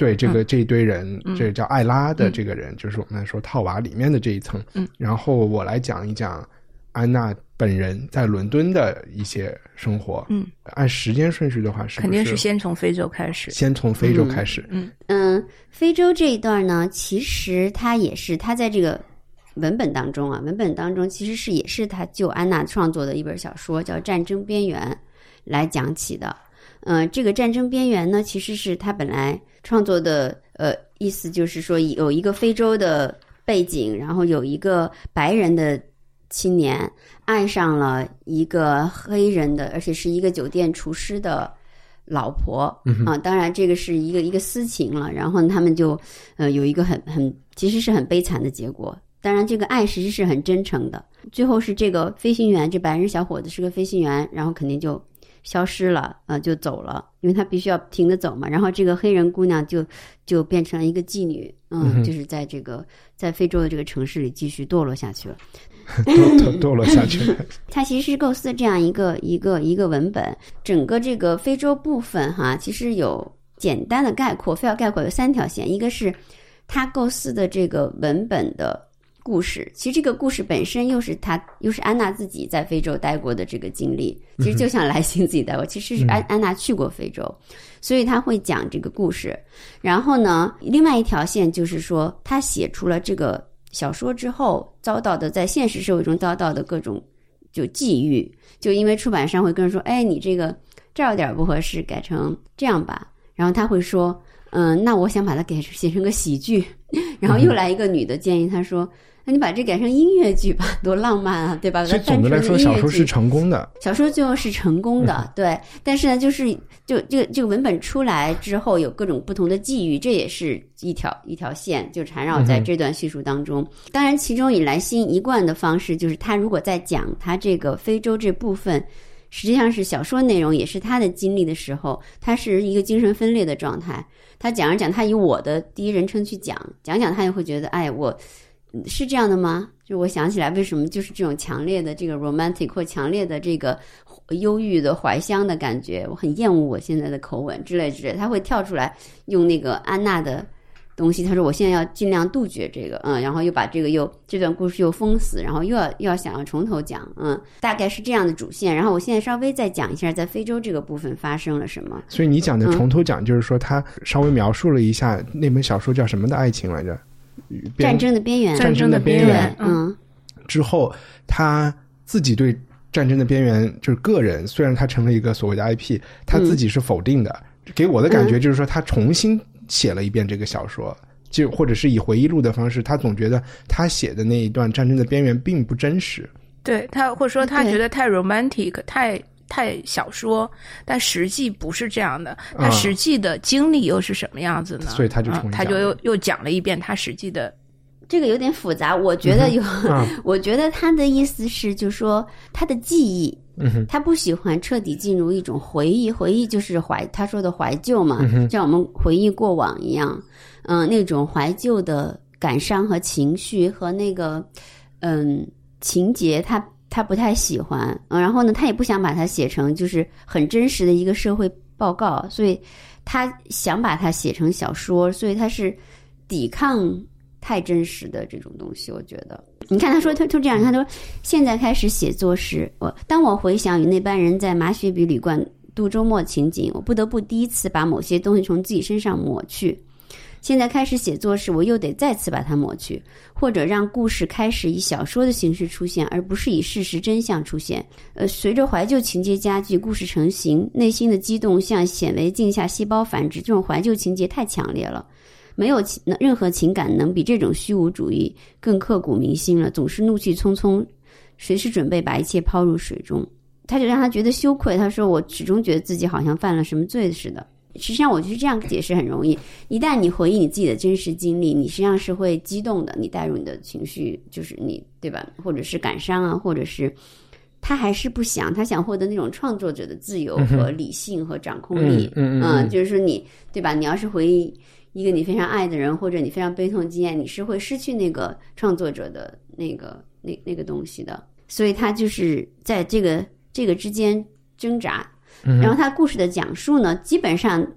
对这个、 嗯、 这一堆人， 嗯、 这叫艾拉的这个人、嗯、就是我们说套娃里面的这一层。 嗯， 然后我来讲一讲安娜本人在伦敦的一些生活。 嗯， 按时间顺序的话，是不是肯定是先从非洲开始？ 先从非洲开始。 嗯嗯, 嗯，非洲这一段呢，其实他也是他在这个文本当中啊，文本当中其实是也是他就安娜创作的一本小说，叫《战争边缘》来讲起的。嗯、呃，这个《战争边缘》呢，其实是他本来创作的，呃，意思就是说有一个非洲的背景，然后有一个白人的青年爱上了一个黑人的，而且是一个酒店厨师的老婆、嗯、啊，当然这个是一个一个私情了，然后他们就呃有一个很很其实是很悲惨的结果。当然这个爱其实是很真诚的，最后是这个飞行员，这白人小伙子是个飞行员，然后肯定就消失了，呃，就走了，因为他必须要停着走嘛。然后这个黑人姑娘就就变成了一个妓女，嗯，嗯就是在这个在非洲的这个城市里继续堕落下去了， 堕堕落下去了。 他其实是构思这样一个一个一个文本，整个这个非洲部分哈，其实有简单的概括，非要概括有三条线，一个是他构思的这个文本的故事，其实这个故事本身又是他又是安娜自己在非洲待过的这个经历，其实就像莱辛自己待过，其实是安安娜去过非洲，所以他会讲这个故事。然后呢，另外一条线就是说他写出了这个小说之后遭到的在现实社会中遭到的各种就际遇，就因为出版商会跟人说，哎，你这个这儿有点不合适，改成这样吧。然后他会说，嗯，那我想把它给写成个喜剧。然后又来一个女的建议他说，那你把这改成音乐剧吧，多浪漫啊，对吧？ 所以总的来说小说是成功的， 小说最后是成功的、嗯、对。但是呢，就是就这个这个文本出来之后有各种不同的际遇，这也是一条一条线就缠绕在这段叙述当中、嗯、当然其中以莱辛一贯的方式，就是他如果在讲他这个非洲这部分实际上是小说内容，也是他的经历的时候，他是一个精神分裂的状态，他讲着讲他以我的第一人称去讲讲讲，他也会觉得，哎，我是这样的吗？就我想起来为什么就是这种强烈的这个 romantic 或强烈的这个忧郁的怀乡的感觉，我很厌恶我现在的口吻之类之类，他会跳出来用那个安娜的东西，他说我现在要尽量杜绝这个，嗯，然后又把这个又这段故事又封死，然后又要又要想要从头讲，嗯，大概是这样的主线。然后我现在稍微再讲一下在非洲这个部分发生了什么。 所以你讲的从头讲，就是说他稍微描述了一下那本小说叫什么的爱情来着？ 战争的边缘。 战争的边缘。 嗯。 之后他自己对战争的边缘就是个人，虽然他成了一个所谓的 I P， 他自己是否定的。嗯、给我的感觉就是说他重新写了一遍这个小说，就或者是以回忆录的方式，他总觉得他写的那一段战争的边缘并不真实。 对，他或者说他觉得太 romantic， 太太小说，但实际不是这样的。他实际的经历又是什么样子呢？ 嗯、所以他就重新、 嗯、他就又又讲了一遍他实际的。 这个有点复杂，我觉得有，嗯啊、我觉得他的意思是，就是说他的记忆。 嗯、 他不喜欢彻底进入一种回忆，回忆就是怀他说的怀旧嘛， 嗯、 像我们回忆过往一样，嗯、呃，那种怀旧的感伤和情绪和那个嗯情节，他他不太喜欢，嗯，然后呢，他也不想把它写成就是很真实的一个社会报告，所以他想把它写成小说，所以他是抵抗太真实的这种东西，我觉得。你看他说他就这样，他说现在开始写作时，我当我回想与那班人在马雪比旅馆度周末情景，我不得不第一次把某些东西从自己身上抹去。现在开始写作时，我又得再次把它抹去，或者让故事开始以小说的形式出现，而不是以事实真相出现。呃，随着怀旧情节加剧，故事成型，内心的激动像显微镜下细胞繁殖，这种怀旧情节太强烈了。没有任何情感能比这种虚无主义更刻骨铭心了，总是怒气冲冲，随时准备把一切抛入水中。他就让他觉得羞愧，他说我始终觉得自己好像犯了什么罪似的。实际上我觉得这样解释很容易，一旦你回忆你自己的真实经历，你实际上是会激动的，你带入你的情绪，就是你对吧，或者是感伤啊，或者是他还是不想，他想获得那种创作者的自由和理性和掌控力。 嗯 嗯, 嗯, 嗯就是说你对吧，你要是回忆一个你非常爱的人，或者你非常悲痛经验，你是会失去那个创作者的那个那那个东西的。所以他就是在这个这个之间挣扎。然后他故事的讲述呢，基本上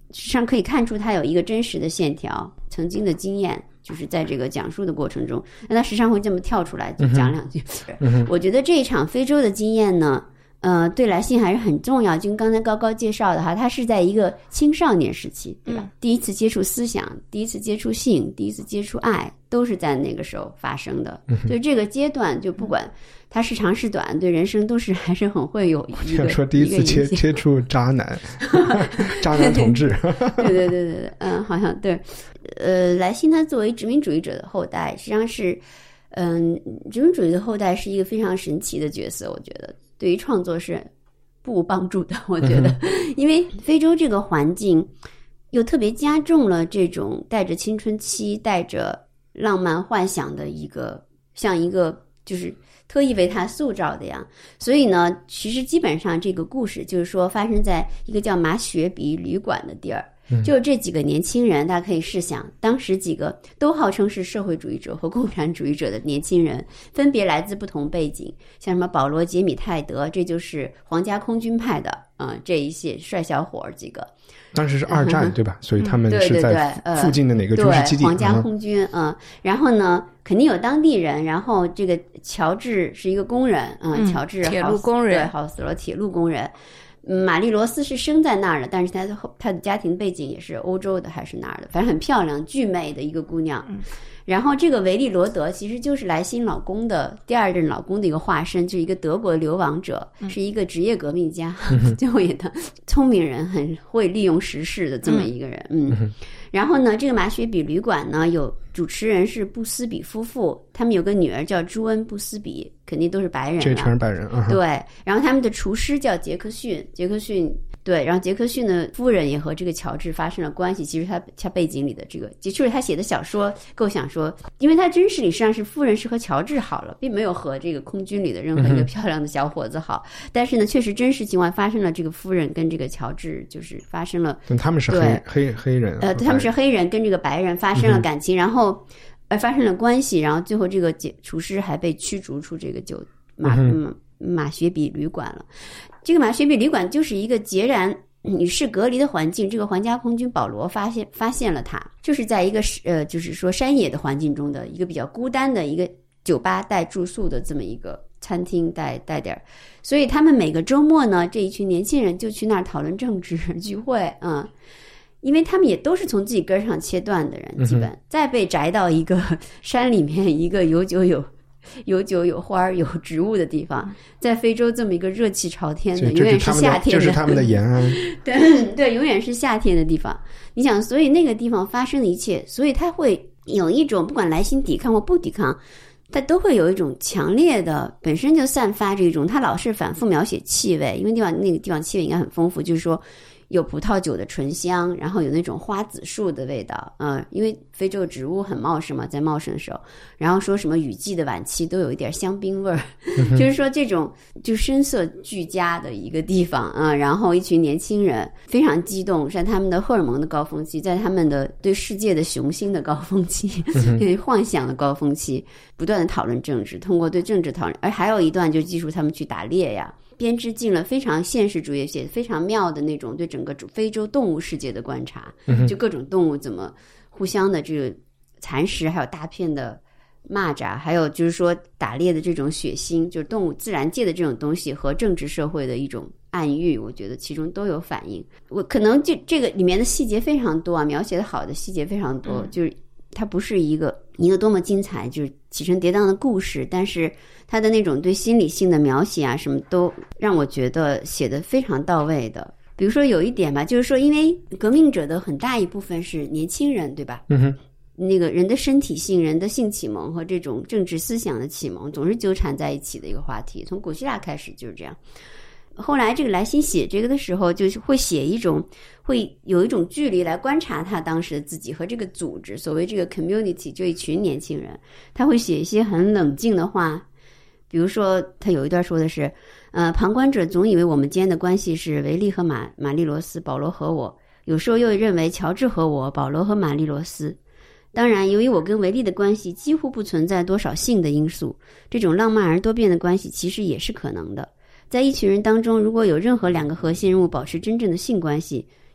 实际上可以看出他有一个真实的线条，曾经的经验，就是在这个讲述的过程中，那他时常会这么跳出来就讲两句。嗯、我觉得这一场非洲的经验呢，呃，对来信还是很重要。就跟刚才高高介绍的哈，他是在一个青少年时期，对吧？嗯、第一次接触思想，第一次接触性，第一次接触爱，都是在那个时候发生的。嗯、所以这个阶段，就不管他是长是短，对人生都是还是很会有一个。 说第一次接接触渣男，渣男同志。 对对对对对，嗯，好像对。呃，莱辛他作为殖民主义者的后代，实际上是，嗯，殖民主义的后代是一个非常神奇的角色，我觉得。对于创作是不无帮助的，我觉得，因为非洲这个环境又特别加重了这种带着青春期、带着浪漫幻想的一个，像一个就是特意为他塑造的呀。所以呢，其实基本上这个故事就是说发生在一个叫马雪比旅馆的地儿。就是这几个年轻人，大家可以试想，当时几个都号称是社会主义者和共产主义者的年轻人，分别来自不同背景，像什么保罗·杰米泰德，这就是皇家空军派的啊、呃，这一些帅小伙儿几个。 当时是二战、嗯、对吧？所以他们是在附近的哪个军事基地？ 对，皇家空军，嗯。然后呢，肯定有当地人，然后这个乔治是一个工人，嗯，嗯乔治铁路工人， 对，好死了，铁路工人。玛丽罗斯是生在那儿的，但是她的她的家庭背景也是欧洲的还是哪儿的，反正很漂亮巨美的一个姑娘。嗯、然后这个维利罗德其实就是莱辛老公的第二任老公的一个化身，就是一个德国流亡者，嗯、是一个职业革命家，嗯、最后也的聪明人，很会利用时势的这么一个人。嗯。嗯然后呢，这个马雪比旅馆呢，有主持人是布斯比夫妇，他们有个女儿叫朱恩·布斯比，肯定都是白人了， 这全是白人啊。 对，然后他们的厨师叫杰克逊，杰克逊对，然后杰克逊的夫人也和这个乔治发生了关系。其实他他背景里的这个，就是他写的小说构想说，因为他真实里实际上是夫人是和乔治好了，并没有和这个空军里的任何一个漂亮的小伙子好。嗯、但是呢，确实真实情况发生了，这个夫人跟这个乔治就是发生了， 但他们是黑黑黑人， 呃，他们是黑人跟这个白人发生了感情，嗯、然后呃发生了关系，然后最后这个厨师还被驱逐出这个酒马嗯马雪比旅馆了。这个马雪比旅馆就是一个截然与世隔离的环境。这个皇家空军保罗发现发现了它，就是在一个呃就是说山野的环境中的一个比较孤单的一个酒吧带住宿的这么一个餐厅带带点，所以他们每个周末呢，这一群年轻人就去那儿讨论政治聚会，嗯。因为他们也都是从自己根上切断的人，基本再被宅到一个山里面，一个有酒有有酒有花有植物的地方，在非洲这么一个热气朝天的，永远是夏天的， 这是他们的延安。 对对，永远是夏天的地方。你想，所以那个地方发生的一切，所以他会有一种不管莱辛抵抗或不抵抗，他都会有一种强烈的，本身就散发这种，他老是反复描写气味，因为地方那个地方气味应该很丰富，就是说。有葡萄酒的醇香，然后有那种花紫树的味道，嗯，因为非洲植物很茂盛嘛，在茂盛的时候，然后说什么雨季的晚期都有一点香槟味儿，嗯、就是说这种就声色俱佳的一个地方啊、嗯。然后一群年轻人非常激动，在他们的荷尔蒙的高峰期，在他们的对世界的雄心的高峰期，对、嗯、幻想的高峰期，不断的讨论政治，通过对政治讨论，而还有一段就记述他们去打猎呀。编织进了非常现实主义写非常妙的那种对整个非洲动物世界的观察，就各种动物怎么互相的这个蚕食，还有大片的蚂蚱，还有就是说打猎的这种血腥，就是动物自然界的这种东西和政治社会的一种暗喻，我觉得其中都有反映。我可能就这个里面的细节非常多啊，描写的好的细节非常多，嗯、就是它不是一个一个多么精彩就是起承跌宕的故事，但是它的那种对心理性的描写啊什么都让我觉得写得非常到位的。比如说有一点吧，就是说因为革命者的很大一部分是年轻人，对吧？嗯哼。那个人的身体性、人的性启蒙和这种政治思想的启蒙总是纠缠在一起的一个话题，从古希腊开始就是这样。后来这个莱辛写这个的时候，就是会写一种会有一种距离来观察他当时的自己和这个组织，所谓这个 community 就一群年轻人，他会写一些很冷静的话。比如说他有一段说的是呃，旁观者总以为我们间的关系是维利和马马利罗斯，保罗和我，有时候又认为乔治和我，保罗和马利罗斯。当然由于我跟维利的关系几乎不存在多少性的因素，这种浪漫而多变的关系其实也是可能的。在一群人当中，如果有任何两个核心人物保持真正的性关系，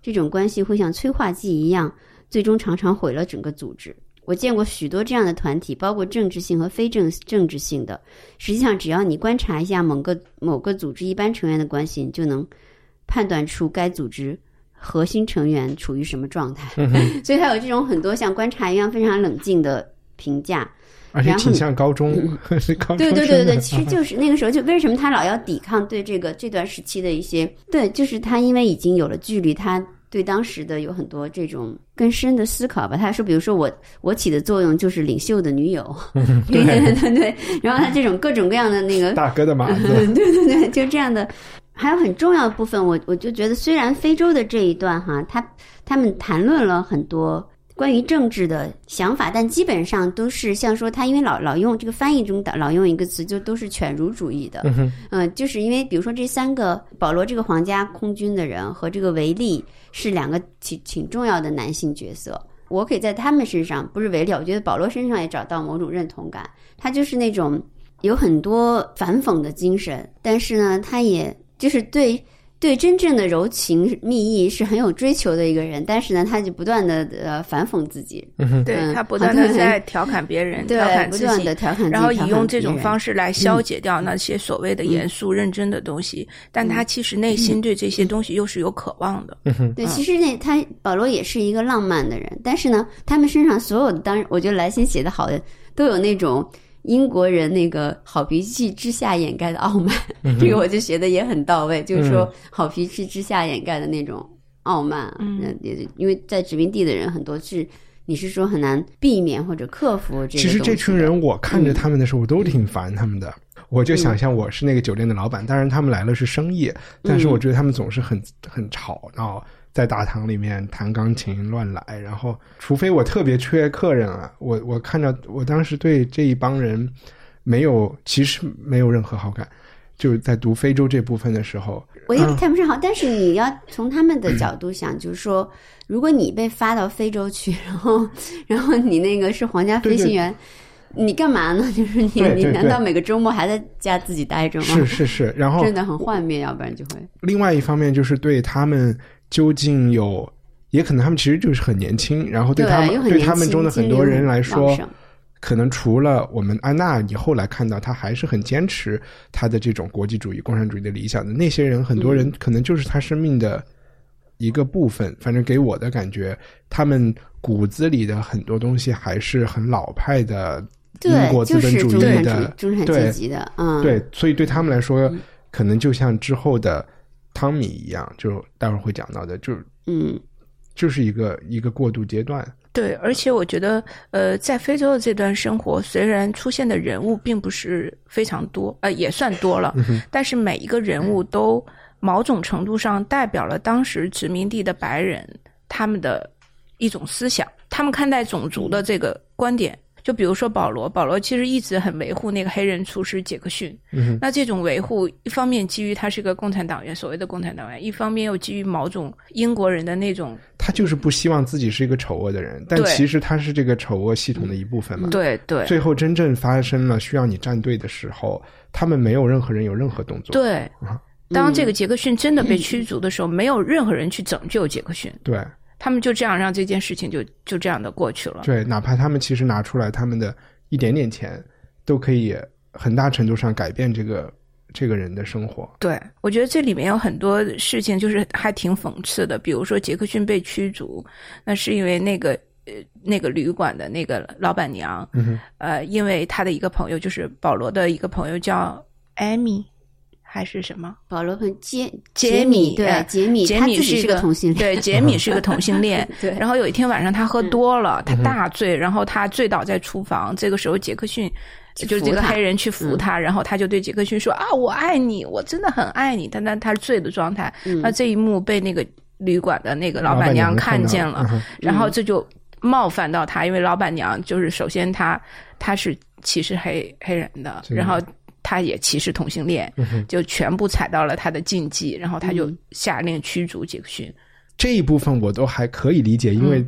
这种关系会像催化剂一样，最终常常毁了整个组织。我见过许多这样的团体，包括政治性和非政政治性的。实际上，只要你观察一下某个某个组织一般成员的关系，你就能判断出该组织核心成员处于什么状态。嗯、所以他有这种很多像观察一样非常冷静的评价， 而且挺像高中，嗯、是高中对对对对，其实就是那个时候，就为什么他老要抵抗对这个这段时期的一些，对，就是他因为已经有了距离，他对当时的有很多这种更深的思考吧。他说，比如说我我起的作用就是领袖的女友，嗯、对对对对，然后他这种各种各样的那个大哥的马子， 对对对，就这样的。还有很重要的部分，我我就觉得，虽然非洲的这一段哈，他他们谈论了很多关于政治的想法，但基本上都是像说他因为老老用这个翻译中老用一个词，就都是犬儒主义的。嗯、呃、就是因为比如说这三个保罗这个皇家空军的人和这个维利是两个挺挺重要的男性角色，我可以在他们身上，不是维利，我觉得保罗身上也找到某种认同感。他就是那种有很多反讽的精神，但是呢，他也就是对对真正的柔情蜜意是很有追求的一个人，但是呢，他就不断的呃反讽自己， 嗯、对、嗯、他不断的在调侃别人， 对， 调侃自己， 不断的调侃自己， 然后以用这种方式来消解掉那些所谓的严肃认真的东西，嗯、但他其实内心对这些东西又是有渴望的。 嗯、对，其实那他保罗也是一个浪漫的人，但是呢，他们身上所有的，当然我觉得莱辛写的好的都有那种英国人那个好脾气之下掩盖的傲慢，嗯、这个我就学的也很到位，嗯、就是说好脾气之下掩盖的那种傲慢。嗯，因为在殖民地的人很多是，你是说很难避免或者克服这个。 其实这群人我看着他们的时候，我都挺烦他们的。嗯、我就想象我是那个酒店的老板，当然他们来了是生意，但是我觉得他们总是很很吵闹。在大堂里面弹钢琴乱来，然后除非我特别缺客人啊，我我看到我当时对这一帮人没有，其实没有任何好感，就是在读非洲这部分的时候， 我也谈不上好，嗯、但是你要从他们的角度想，就是说，如果你被发到非洲去，然后然后你那个是皇家飞行员。对对，你干嘛呢？就是你对对对，你难道每个周末还在家自己待着吗？ 是是是，然后真的很幻灭，要不然就会。 另外一方面就是对他们究竟有，也可能他们其实就是很年轻，然后对他们 对, 对他们中的很多人来说，可能除了我们安娜以后来看到他还是很坚持他的这种国际主义、共产主义的理想的那些人，很多人可能就是他生命的一个部分。嗯、反正给我的感觉，他们骨子里的很多东西还是很老派的。英国资本主义的中产阶级的，嗯， 对，所以对他们来说，嗯、可能就像之后的汤米一样，就待会儿会讲到的，就嗯， 就是一个一个过渡阶段。 对，而且我觉得，呃，在非洲的这段生活，虽然出现的人物并不是非常多，呃，也算多了，嗯、但是每一个人物都某种程度上代表了当时殖民地的白人他们的一种思想，他们看待种族的这个观点。就比如说保罗，保罗其实一直很维护那个黑人厨师杰克逊。嗯，那这种维护，一方面基于他是个共产党员，所谓的共产党员，一方面又基于某种英国人的那种， 他就是不希望自己是一个丑恶的人，但其实他是这个丑恶系统的一部分嘛。 对对。 最后真正发生了需要你站队的时候，他们没有任何人有任何动作。 对。嗯、当这个杰克逊真的被驱逐的时候，嗯、没有任何人去拯救杰克逊。 对。 他们就这样让这件事情就就这样的过去了。 对，哪怕他们其实拿出来他们的一点点钱，都可以很大程度上改变这个这个人的生活。 对，我觉得这里面有很多事情就是还挺讽刺的，比如说杰克逊被驱逐，那是因为那个呃那个旅馆的那个老板娘，嗯、呃，因为他的一个朋友就是保罗的一个朋友叫艾米。还是什么？ 保罗和杰杰米， 对，杰米， 杰米是个同性恋， 对，杰米是个同性恋。 对。 然后有一天晚上他喝多了，嗯、他大醉，然后他醉倒在厨房。这个时候杰克逊就是这个黑人去扶他，嗯、然后他就对杰克逊说：“啊，我爱你，我真的很爱你。”但但他是醉的状态。嗯、那这一幕被那个旅馆的那个老板娘看见了， 嗯、 然后这就冒犯到他，因为老板娘就是首先他他是歧视黑黑人的，然后。他也歧视同性恋，就全部踩到了他的禁忌，然后他就下令驱逐杰克逊。 这一部分我都还可以理解，因为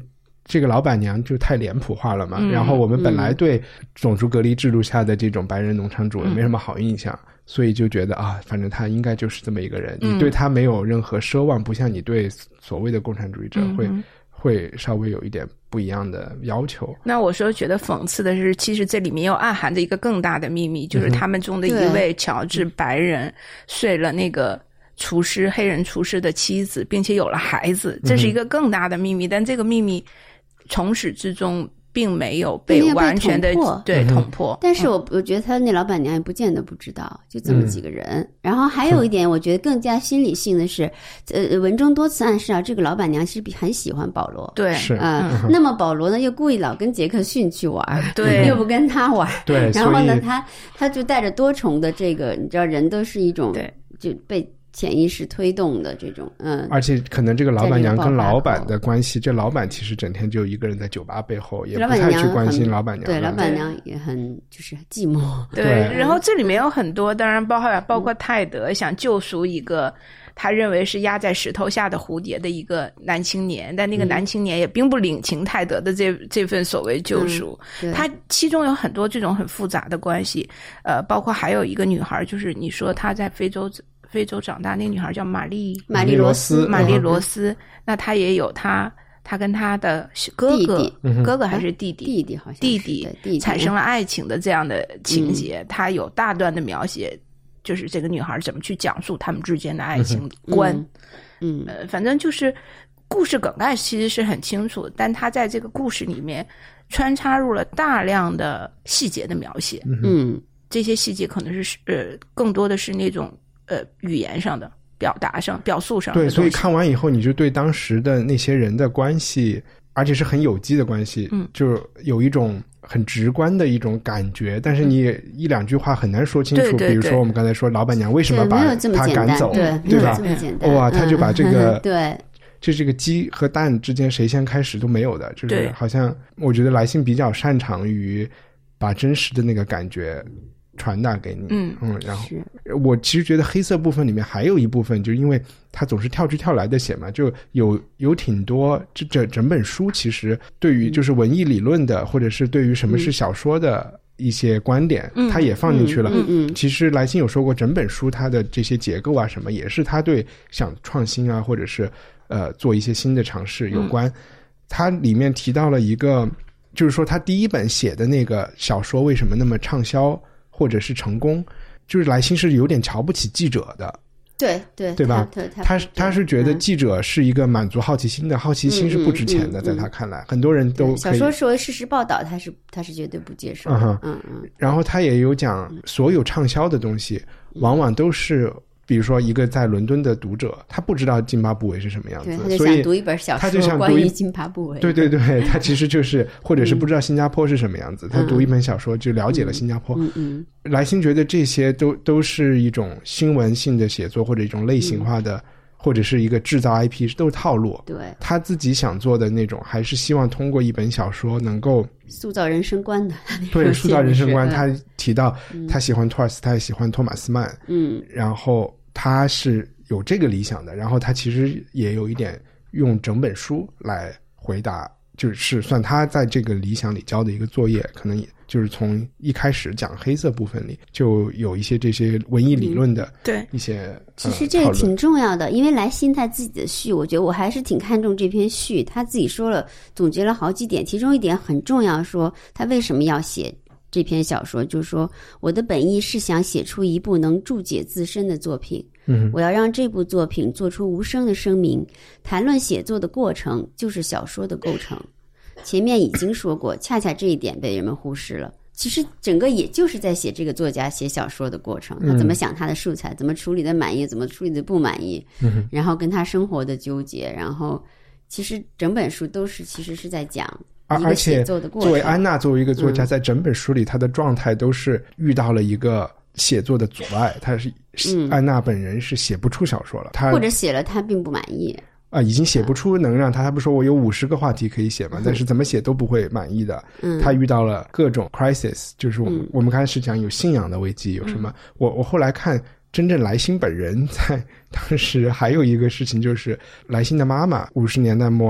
这个老板娘就太脸谱化了嘛， 嗯、 然后我们本来对种族隔离制度下的这种白人农场主人没什么好印象、嗯、所以就觉得啊，反正他应该就是这么一个人、嗯、你对他没有任何奢望，不像你对所谓的共产主义者会、嗯、会稍微有一点不一样的要求。 那我说觉得讽刺的是，其实这里面又暗含着一个更大的秘密，就是他们中的一位乔治白人睡了那个厨师黑人厨师的妻子，并且有了孩子，这是一个更大的秘密、嗯、但这个秘密从始至终并没有被完全的对捅破。 但是我我觉得他那老板娘也不见得不知道，就这么几个人、嗯、然后还有一点我觉得更加心理性的是呃，文中多次暗示啊，这个老板娘其实很喜欢保罗， 对， 是呃、嗯，那么保罗呢又故意老跟杰克逊去玩， 对， 又不跟他玩， 对， 然后呢他他就带着多重的这个，你知道人都是一种对就被潜意识推动的这种，嗯， 而且可能这个老板娘跟老板的关系，这老板其实整天就一个人在酒吧背后，也不太去关心老板娘。 对，老板娘也很就是寂寞。 对，然后这里面有很多，当然包括包括泰德想救赎一个他认为是压在石头下的蝴蝶的一个男青年，但那个男青年也并不领情泰德的这这份所谓救赎、嗯、他其中有很多这种很复杂的关系，呃，包括还有一个女孩，就是你说她在非洲非洲长大，那个女孩叫玛丽玛丽罗斯玛丽罗斯、嗯、那她也有她她跟她的哥哥弟弟哥哥还是弟弟、 啊、弟弟好像弟弟弟弟产生了爱情的这样的情节、嗯、她有大段的描写，就是这个女孩怎么去讲述他们之间的爱情观， 嗯， 呃，反正就是故事梗概其实是很清楚，但她在这个故事里面穿插入了大量的细节的描写， 嗯， 这些细节可能是呃更多的是那种呃语言上的表达上表述上的。 对，所以看完以后你就对当时的那些人的关系，而且是很有机的关系，嗯，就有一种很直观的一种感觉，但是你也一两句话很难说清楚。 对对对， 比如说我们刚才说老板娘为什么把他赶走， 对， 对吧？哇，他就把这个、 嗯、对， 就这个鸡和蛋之间谁先开始都没有的，就是好像我觉得来信比较擅长于把真实的那个感觉传达给你。 嗯嗯，然后我其实觉得黑色部分里面还有一部分，就因为他总是跳去跳来的写嘛，就有有挺多这这整本书其实对于就是文艺理论的、嗯、或者是对于什么是小说的一些观点、嗯、他也放进去了。 嗯 嗯, 嗯其实来信有说过整本书他的这些结构啊什么也是他对想创新啊或者是呃做一些新的尝试有关、嗯、他里面提到了一个，就是说他第一本写的那个小说为什么那么畅销或者是成功，就是来信是有点瞧不起记者的。 对对对吧？ 他他他是觉得记者是一个满足好奇心的，嗯、好奇心是不值钱的， 嗯嗯、 在他看来，很多人都可以小说作为事实报道，他是他是绝对不接受的。嗯嗯嗯。 然后他也有讲，所有畅销的东西，嗯、往往都是。比如说一个在伦敦的读者，他不知道津巴布韦是什么样子， 他就想读一本小说关于津巴布韦。 对对对，他其实就是或者是不知道新加坡是什么样子，嗯、他读一本小说就了解了新加坡。 嗯嗯。 来信觉得这些都都是一种新闻性的写作，或者一种类型化的，嗯、或者是一个制造 I P， 都是套路。 对。 他自己想做的那种，还是希望通过一本小说能够塑造人生观的。 对，塑造人生观。他提到他喜欢托尔斯泰，喜欢托马斯曼。 嗯。 然后。他是有这个理想的，然后他其实也有一点用整本书来回答，就是算他在这个理想里交的一个作业，可能也就是从一开始讲黑色部分里就有一些这些文艺理论的对一些、 嗯、其实这个挺重要的，因为来信他自己的序，我觉得我还是挺看重这篇序，他自己说了总结了好几点，其中一点很重要，说他为什么要写这篇小说，就是说我的本意是想写出一部能注解自身的作品， 嗯， 我要让这部作品做出无声的声明，谈论写作的过程就是小说的构成。前面已经说过，恰恰这一点被人们忽视了。其实整个也就是在写这个作家写小说的过程，他怎么想他的素材，怎么处理的满意，怎么处理的不满意， 嗯， 然后跟他生活的纠结，然后其实整本书都是其实是在讲一个写作的过程。 而且作为安娜作为一个作家，嗯、在整本书里她的状态都是遇到了一个写作的阻碍，她是、嗯、安娜本人是写不出小说了，她或者写了她并不满意啊，已经写不出能让他，他不说我有五十个话题可以写嘛，但是怎么写都不会满意的。 嗯， 他遇到了各种 crisis， 就是我们、嗯、我们开始讲有信仰的危机，有什么？嗯、我我后来看真正来信本人在当时还有一个事情，就是来信的妈妈五十年代末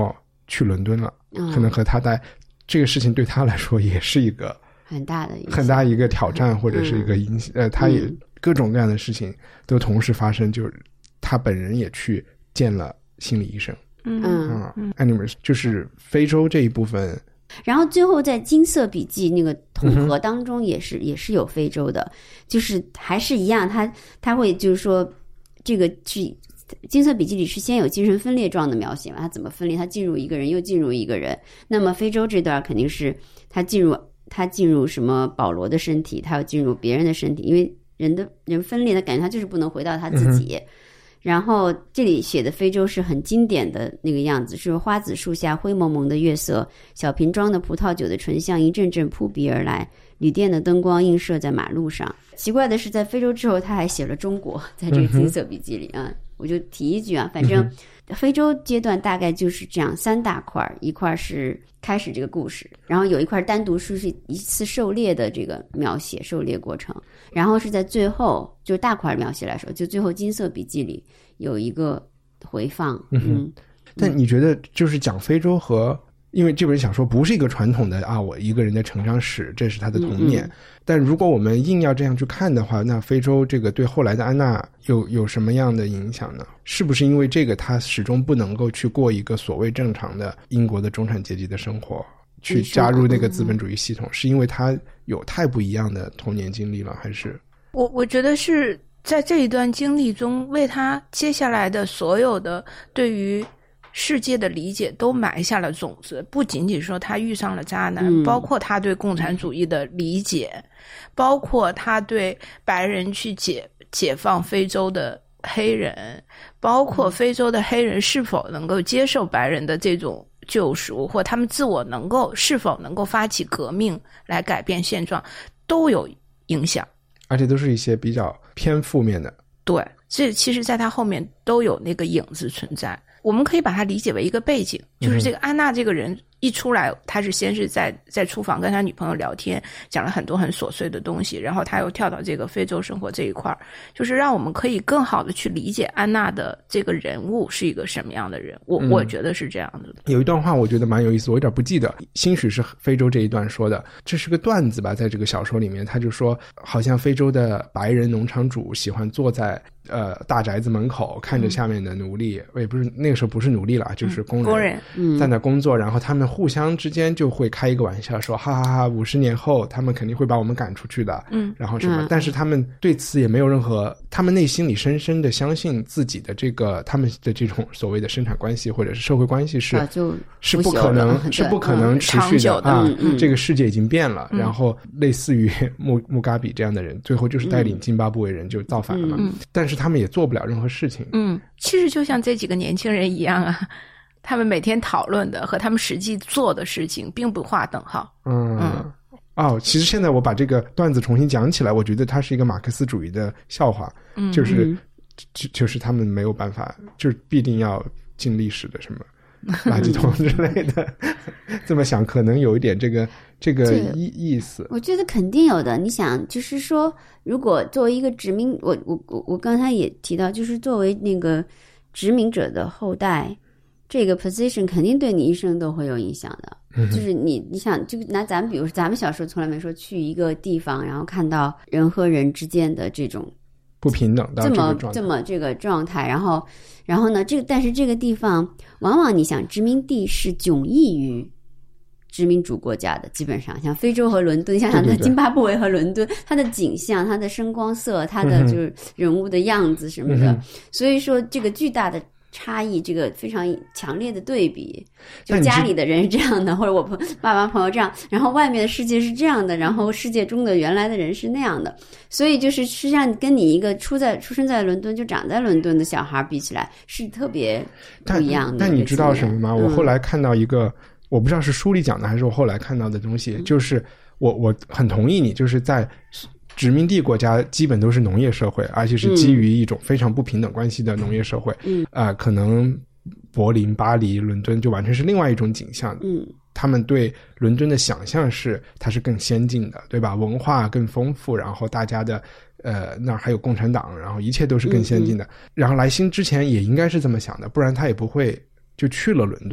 去伦敦了， 嗯、 可能和他在这个事情对他来说也是一个很大的很大一个挑战，或者是一个影响、嗯、呃，他也各种各样的事情都同时发生，就是他本人也去见了心理医生。 嗯嗯嗯 ，Animals 就是非洲这一部分。 然后最后在金色笔记那个统合当中也是、嗯、也是有非洲的，就是还是一样，他他会就是说这个是金色笔记里是先有精神分裂状的描写嘛，他怎么分裂，他进入一个人又进入一个人。那么非洲这段肯定是他进入他进入什么保罗的身体，他要进入别人的身体，因为人的人分裂的感觉他就是不能回到他自己。嗯，然后这里写的非洲是很经典的那个样子，是花子树下灰蒙蒙的月色，小瓶装的葡萄酒的醇香一阵阵扑鼻而来，旅店的灯光映射在马路上。奇怪的是在非洲之后他还写了中国，在这个金色笔记里啊、嗯，我就提一句啊，反正非洲阶段大概就是这样三大块，一块是开始这个故事，然后有一块单独是一次狩猎的这个描写，狩猎过程，然后是在最后就是大块描写来说，就最后金色笔记里有一个回放。嗯，嗯， 但你觉得就是讲非洲和，因为这本小说不是一个传统的啊，我一个人的成长史，这是他的童年。嗯嗯，但如果我们硬要这样去看的话，那非洲这个对后来的安娜有有什么样的影响呢？是不是因为这个他始终不能够去过一个所谓正常的英国的中产阶级的生活，去加入那个资本主义系统，是因为他有太不一样的童年经历了，还是？ 我我觉得是在这一段经历中，为他接下来的所有的对于世界的理解都埋下了种子，不仅仅说他遇上了渣男、嗯、包括他对共产主义的理解，包括他对白人去解解放非洲的黑人，包括非洲的黑人是否能够接受白人的这种救赎，或他们自我能够是否能够发起革命来改变现状，都有影响， 而且都是一些比较偏负面的。 对，这其实在他后面都有那个影子存在。我们可以把它理解为一个背景，就是这个安娜这个人一出来，他是先是在在厨房跟他女朋友聊天，讲了很多很琐碎的东西，然后他又跳到这个非洲生活这一块，就是让我们可以更好的去理解安娜的这个人物是一个什么样的人。我、嗯、我觉得是这样的。 有一段话我觉得蛮有意思，我有点不记得，兴许是非洲这一段说的，这是个段子吧，在这个小说里面，他就说好像非洲的白人农场主喜欢坐在呃大宅子门口看着下面的奴隶，嗯、也不是那个时候不是奴隶了，就是工人， 工人、嗯、 在那工作，然后他们互相之间就会开一个玩笑说哈哈哈，五十年后他们肯定会把我们赶出去的，嗯，然后什么、嗯，但是他们对此也没有任何，他们内心里深深的相信自己的这个他们的这种所谓的生产关系或者是社会关系是、啊、是不可能是不可能持续的、嗯、啊、嗯嗯，这个世界已经变了，嗯、然后类似于穆穆嘎比这样的人，最后就是带领津巴布韦人就造反了嘛，嗯嗯、但是他们也做不了任何事情。 嗯，其实就像这几个年轻人一样啊，他们每天讨论的和他们实际做的事情并不划等号。 嗯嗯，哦，其实现在我把这个段子重新讲起来，我觉得它是一个马克思主义的笑话，嗯、就是、嗯、就就是他们没有办法，就是必定要进历史的什么垃圾桶之类的。这么想可能有一点这个这个意意思。 我觉得肯定有的。你想，就是说，如果作为一个殖民，我我我我刚才也提到，就是作为那个殖民者的后代，这个 position 肯定对你一生都会有影响的。嗯、就是你你想，就拿咱们比如说，咱们小时候从来没说去一个地方，然后看到人和人之间的这种不平等到这么这么这个状态，然后然后呢，这个但是这个地方往往你想殖民地是迥异于殖民主国家的，基本上像非洲和伦敦，想想在津巴布韦和伦敦，它的景象、它的声光色、它的就是人物的样子什么的，嗯、所以说这个巨大的差异，这个非常强烈的对比，就家里的人是这样的，或者我爸妈朋友这样，然后外面的世界是这样的，然后世界中的原来的人是那样的，所以就是实际上跟你一个出在出生在伦敦就长在伦敦的小孩比起来，是特别不一样的。 但你知道什么吗？嗯、我后来看到一个，我不知道是书里讲的还是我后来看到的东西，嗯、就是我我很同意你，就是在殖民地国家基本都是农业社会，而且是基于一种非常不平等关系的农业社会。嗯，呃，可能柏林、巴黎、伦敦就完全是另外一种景象。嗯，他们对伦敦的想象是它是更先进的，对吧？文化更丰富，然后大家的呃那儿还有共产党，然后一切都是更先进的。嗯嗯、然后莱辛之前也应该是这么想的，不然他也不会就去了伦敦。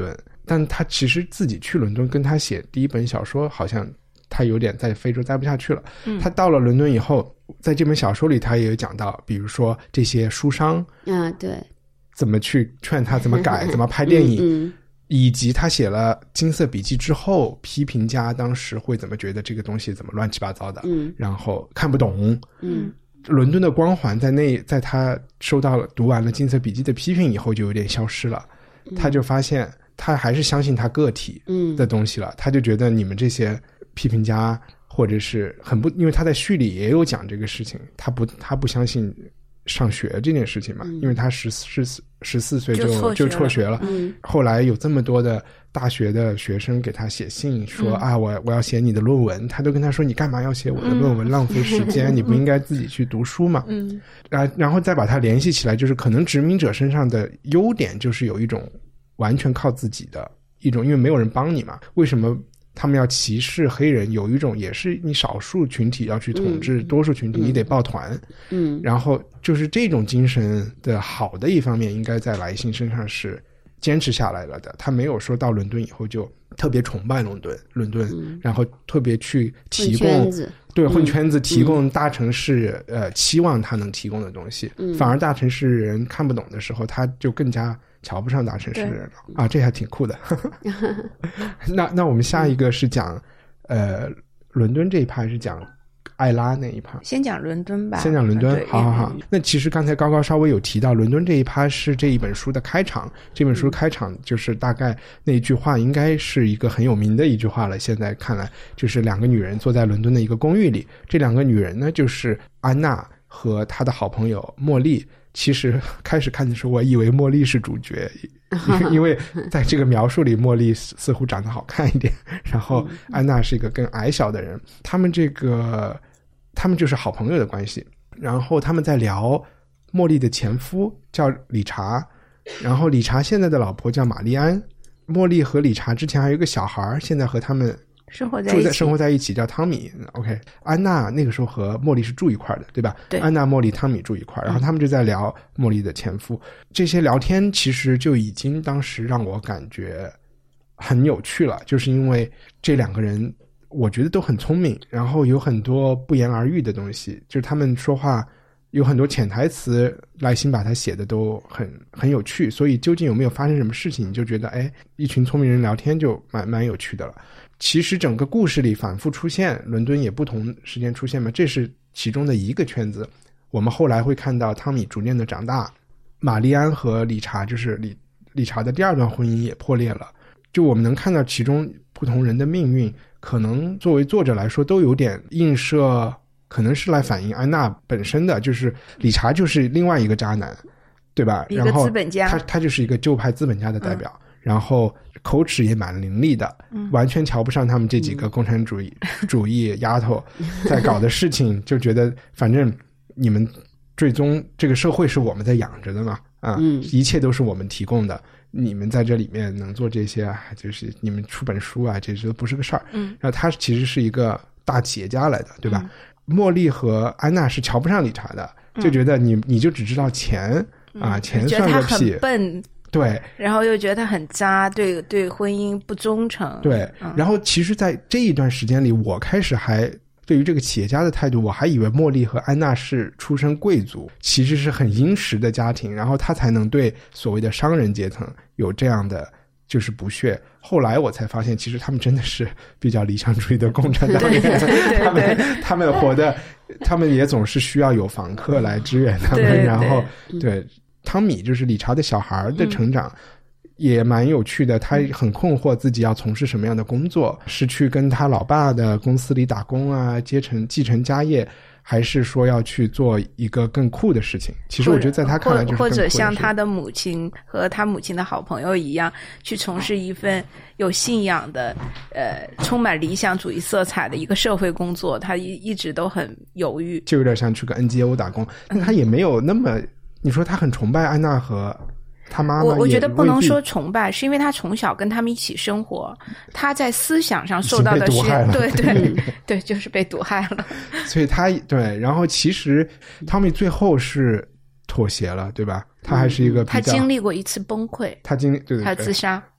但他其实自己去伦敦跟他写第一本小说，好像他有点在非洲待不下去了。嗯，他到了伦敦以后，在这本小说里他也有讲到，比如说这些书商， 嗯，对， 怎么去劝他怎么改怎么拍电影， 嗯嗯， 以及他写了金色笔记之后，批评家当时会怎么觉得这个东西怎么乱七八糟的， 嗯， 然后看不懂， 嗯， 伦敦的光环在那在他收到了读完了金色笔记的批评以后就有点消失了，嗯，他就发现他还是相信他个体的东西了，嗯，他就觉得你们这些批评家或者是很不，因为他在序里也有讲这个事情，他不他不相信上学这件事情嘛，嗯，因为他十十十四岁就就辍学了， 嗯， 后来有这么多的大学的学生给他写信说，嗯，啊，我我要写你的论文，他都跟他说你干嘛要写我的论文，嗯，浪费时间，嗯，你不应该自己去读书嘛，嗯，然然后再把它联系起来，就是可能殖民者身上的优点就是有一种完全靠自己的一种，因为没有人帮你嘛，为什么他们要歧视黑人，有一种也是你少数群体要去统治多数群体，嗯，你得抱团，嗯，然后就是这种精神的好的一方面应该在莱辛身上是坚持下来了的，他没有说到伦敦以后就特别崇拜伦敦伦敦，嗯，然后特别去提供对混圈子，嗯，提供大城市，嗯，呃期望他能提供的东西，嗯，反而大城市人看不懂的时候他就更加瞧不上大城市的人了啊，这还挺酷的。那那我们下一个是讲，呃，伦敦这一趴是讲艾拉那一趴。 先讲伦敦吧。 先讲伦敦，好好好。那其实刚才高高稍微有提到，伦敦这一趴是这一本书的开场。这本书开场就是大概那一句话，应该是一个很有名的一句话了。现在看来，就是两个女人坐在伦敦的一个公寓里，这两个女人呢，就是安娜和她的好朋友茉莉。其实开始看的时候我以为茉莉是主角，因为在这个描述里茉莉似乎长得好看一点，然后安娜是一个更矮小的人，他们这个他们就是好朋友的关系，然后他们在聊茉莉的前夫叫理查，然后理查现在的老婆叫玛丽安，茉莉和理查之前还有一个小孩，现在和他们生活在一起， 住在生活在一起叫汤米。 OK， 安娜那个时候和茉莉是住一块的，对吧？ 对， 安娜、茉莉、汤米住一块，然后他们就在聊茉莉的前夫，这些聊天其实就已经当时让我感觉很有趣了，就是因为这两个人我觉得都很聪明，然后有很多不言而喻的东西，就是他们说话有很多潜台词，莱辛把它写的都很很有趣，所以究竟有没有发生什么事情，你就觉得哎，一群聪明人聊天就蛮蛮有趣的了。其实整个故事里反复出现，伦敦也不同时间出现嘛，这是其中的一个圈子。我们后来会看到汤米逐渐的长大，玛丽安和理查就是理理查的第二段婚姻也破裂了，就我们能看到其中不同人的命运，可能作为作者来说都有点映射，可能是来反映安娜本身的，就是理查就是另外一个渣男，对吧？ 一个资本家， 他他就是一个旧派资本家的代表，嗯，然后口齿也蛮伶俐的，嗯，完全瞧不上他们这几个共产主义，嗯，主义丫头在搞的事情，就觉得反正你们最终这个社会是我们在养着的嘛，啊，嗯，一切都是我们提供的，你们在这里面能做这些，就是你们出本书啊，这些都不是个事儿。嗯，然后他其实是一个大企业家来的，对吧？嗯，茉莉和安娜是瞧不上理查的，就觉得你你就只知道钱，嗯，啊，钱算个屁， 很笨。 对， 然后又觉得他很渣，对对婚姻不忠诚。 对，嗯，然后其实在这一段时间里，我开始还对于这个企业家的态度，我还以为茉莉和安娜是出身贵族，其实是很殷实的家庭，然后他才能对所谓的商人阶层有这样的就是不屑。后来我才发现，其实他们真的是比较理想主义的共产党人，他们他们活的，他们也总是需要有访客来支援他们， 对对， 然后对。汤米就是理查的小孩的成长，嗯，也蛮有趣的，他很困惑自己要从事什么样的工作，是去跟他老爸的公司里打工啊，接承继承家业，还是说要去做一个更酷的事情。其实我觉得在他看来就是更酷的事情， 或者像他的母亲和他母亲的好朋友一样，去从事一份有信仰的呃充满理想主义色彩的一个社会工作，他一一直都很犹豫， 就有点像去个 N G O 打工，但他也没有那么，你说他很崇拜安娜和他妈妈， 我我觉得不能说崇拜，是因为他从小跟他们一起生活，他在思想上受到的是，对对对，就是被毒害了。 所以他对，然后其实汤米最后是妥协了，对吧？他还是一个比较， 他经历过一次崩溃， 他经历对对对， 他自杀。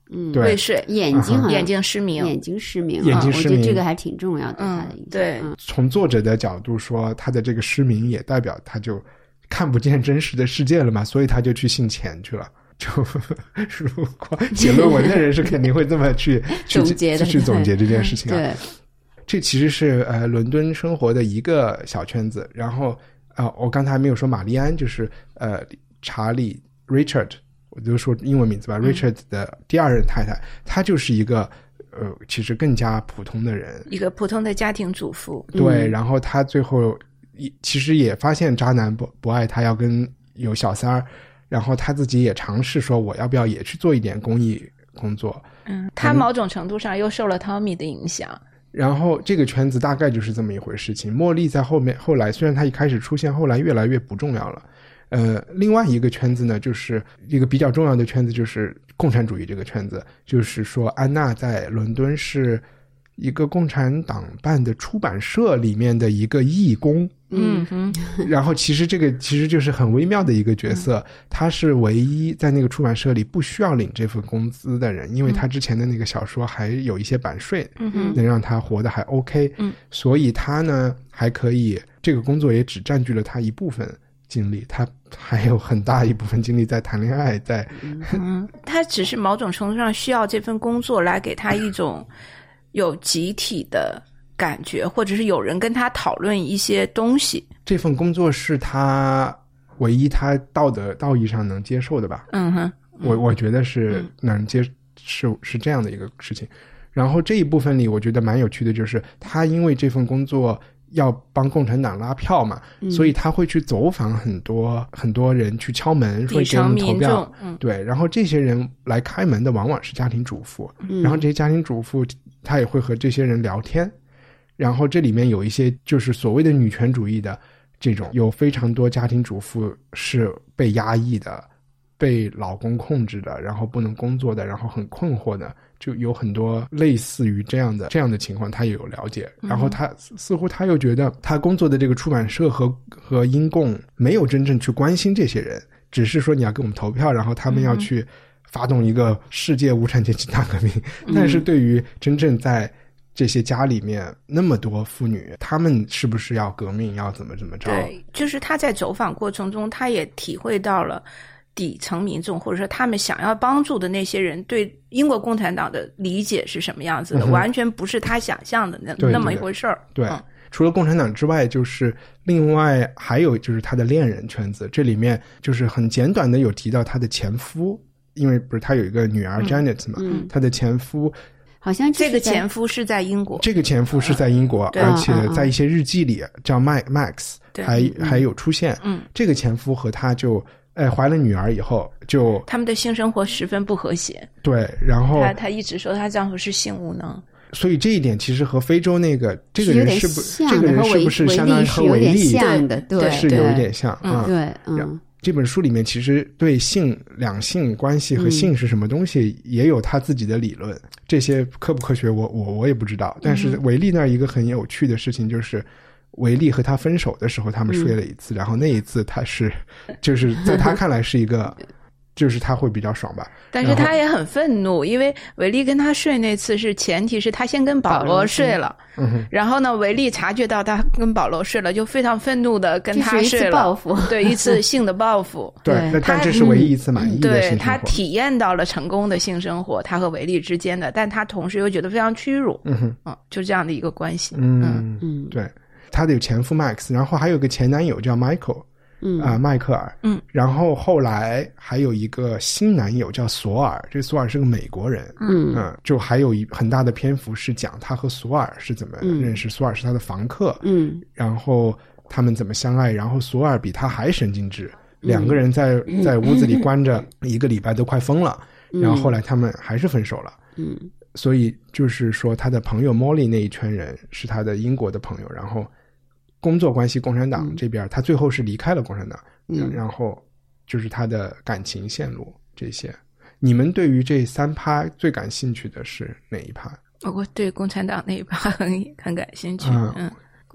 嗯， 对未睡， 眼睛好像眼睛失明， 眼睛失明， 眼睛失明啊我觉得这个还挺重要的， 嗯他的影响。 对嗯从作者的角度说，他的这个失明也代表他就看不见真实的世界了嘛，所以他就去信钱去了。就如果写论文的人是肯定会这么去去总结的去总结这件事情啊。 对， 这其实是呃伦敦生活的一个小圈子。然后啊、呃，我刚才还没有说玛丽安，就是呃查理 Richard， 我就说英文名字吧、嗯、，Richard 的第二任太太，她就是一个呃其实更加普通的人， 一个普通的家庭主妇。 对， 嗯、 然后她最后其实也发现渣男不不爱她，要跟有小三儿。然后他自己也尝试说，我要不要也去做一点公益工作？ 嗯，他某种程度上又受了 Tommy 的影响。 然后这个圈子大概就是这么一回事情。茉莉在后面，后来虽然她一开始出现，后来越来越不重要了。呃，另外一个圈子呢，就是一个比较重要的圈子，就是共产主义这个圈子。就是说，安娜在伦敦是一个共产党办的出版社里面的一个义工。 嗯哼， 然后其实这个其实就是很微妙的一个角色，他是唯一在那个出版社里不需要领这份工资的人，因为他之前的那个小说还有一些版税， 嗯， 能让他活得还 OK， 嗯， 所以他呢还可以，这个工作也只占据了他一部分精力，他还有很大一部分精力在谈恋爱，在嗯，他只是某种程度上需要这份工作来给他一种有集体的感觉，或者是有人跟他讨论一些东西。 这份工作是他唯一他道德道义上能接受的吧？ 嗯哼， 我我觉得是能接、嗯、是是这样的一个事情。然后这一部分里，我觉得蛮有趣的，就是他因为这份工作要帮共产党拉票嘛，嗯、所以他会去走访很多很多人，去敲门，说给我们投票。 嗯， 对。然后这些人来开门的往往是家庭主妇，嗯、然后这些家庭主妇他也会和这些人聊天。然后这里面有一些就是所谓的女权主义的这种，有非常多家庭主妇是被压抑的，被老公控制的，然后不能工作的，然后很困惑的，就有很多类似于这样的这样的情况，他也有了解。然后他似乎他又觉得他工作的这个出版社和和英共没有真正去关心这些人，只是说你要给我们投票，然后他们要去发动一个世界无产阶级大革命。但是对于真正在这些家里面那么多妇女，她们是不是要革命，要怎么怎么着？ 对，就是他在走访过程中，他也体会到了底层民众，或者说他们想要帮助的那些人对英国共产党的理解是什么样子的，嗯、完全不是他想象的那那么一回事儿。 对，嗯、除了共产党之外，就是另外还有就是他的恋人圈子，这里面就是很简短的有提到他的前夫，因为不是他有一个女儿 Janet 嘛， 嗯、 他的前夫。 好像这个前夫是在英国， 这个前夫是在英国， 嗯、 而且在一些日记里叫 Mike Max 还、嗯、还有出现。 嗯， 这个前夫和他就哎怀了女儿以后，就他们的性生活十分不和谐。 对，然后她她一直说她丈夫是性无能。 所以这一点其实和非洲那个这个人是不这个人是不是相当于和维利利像的？对， 是有一点像。 嗯，对，嗯。 这本书里面其实对性、两性关系和性是什么东西也有他自己的理论，嗯、这些科不科学我我我也不知道。但是维利那儿一个很有趣的事情就是，维利和他分手的时候，他们睡了一次，嗯、然后那一次他是就是在他看来是一个。就是他会比较爽吧， 但是他也很愤怒，因为维利跟他睡那次是前提是他先跟保罗睡了， 嗯、 然后呢，维利察觉到他跟保罗睡了，就非常愤怒的跟他睡了， 一次报复， 对，一次性的报复。 对，但这是唯一一次满意的性生活。 对，他体验到了成功的性生活，他和维利之间的，但他同时又觉得非常屈辱， 嗯哼， 嗯，就这样的一个关系。 嗯嗯，对，他的有前夫 Max， 然后还有个前男友叫 Michael。 嗯啊、呃，迈克尔， 嗯， 然后后来还有一个新男友叫索尔，这索尔是个美国人， 嗯嗯、呃，就还有一很大的篇幅是讲他和索尔是怎么认识，嗯、索尔是他的房客， 嗯， 然后他们怎么相爱，然后索尔比他还神经质，嗯、两个人在在屋子里关着一个礼拜都快疯了， 嗯、 然后后来他们还是分手了， 嗯， 所以就是说他的朋友 Molly 那一圈人是他的英国的朋友，然后。工作关系共产党这边、嗯、他最后是离开了共产党、嗯、然后就是他的感情线路这些。你们对于这三趴最感兴趣的是哪一趴？ 我对共产党那一趴很很感兴趣。 嗯， 共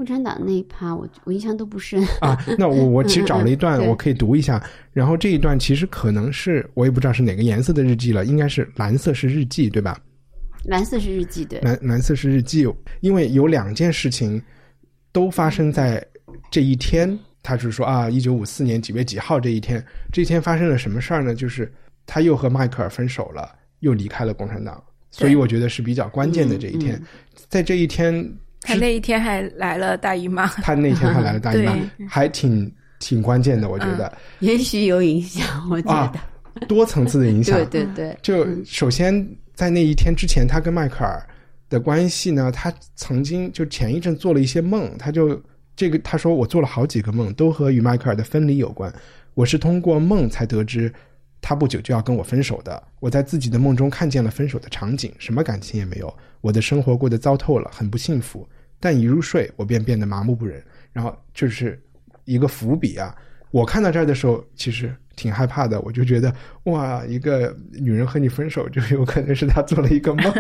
共产党那一趴我我印象都不深啊。那我我其实找了一段嗯嗯我可以读一下，然后这一段其实可能是我也不知道是哪个颜色的日记了，应该是蓝色是日记对吧？ 蓝色是日记，对， 蓝蓝色是日记，因为有两件事情都发生在这一天。他是说啊，一九五四年几月几号这一天，这一天发生了什么事儿呢？就是他又和迈克尔分手了，又离开了共产党，所以我觉得是比较关键的这一天。嗯嗯、在这一天， 他那一天还来了大姨妈， 他那天还来了大姨妈，还挺挺关键的，我觉得。 嗯、也许有影响，我觉得、 啊、多层次的影响。 对对对， 就首先在那一天之前，他跟迈克尔的关系呢，他曾经就前一阵做了一些梦，他就。这个他说我做了好几个梦，都和与迈克尔的分离有关。我是通过梦才得知他不久就要跟我分手的。我在自己的梦中看见了分手的场景，什么感情也没有，我的生活过得糟透了，很不幸福。但一入睡，我便变得麻木不仁。然后就是一个伏笔啊。我看到这儿的时候，其实挺害怕的，我就觉得哇，一个女人和你分手，就有可能是她做了一个梦。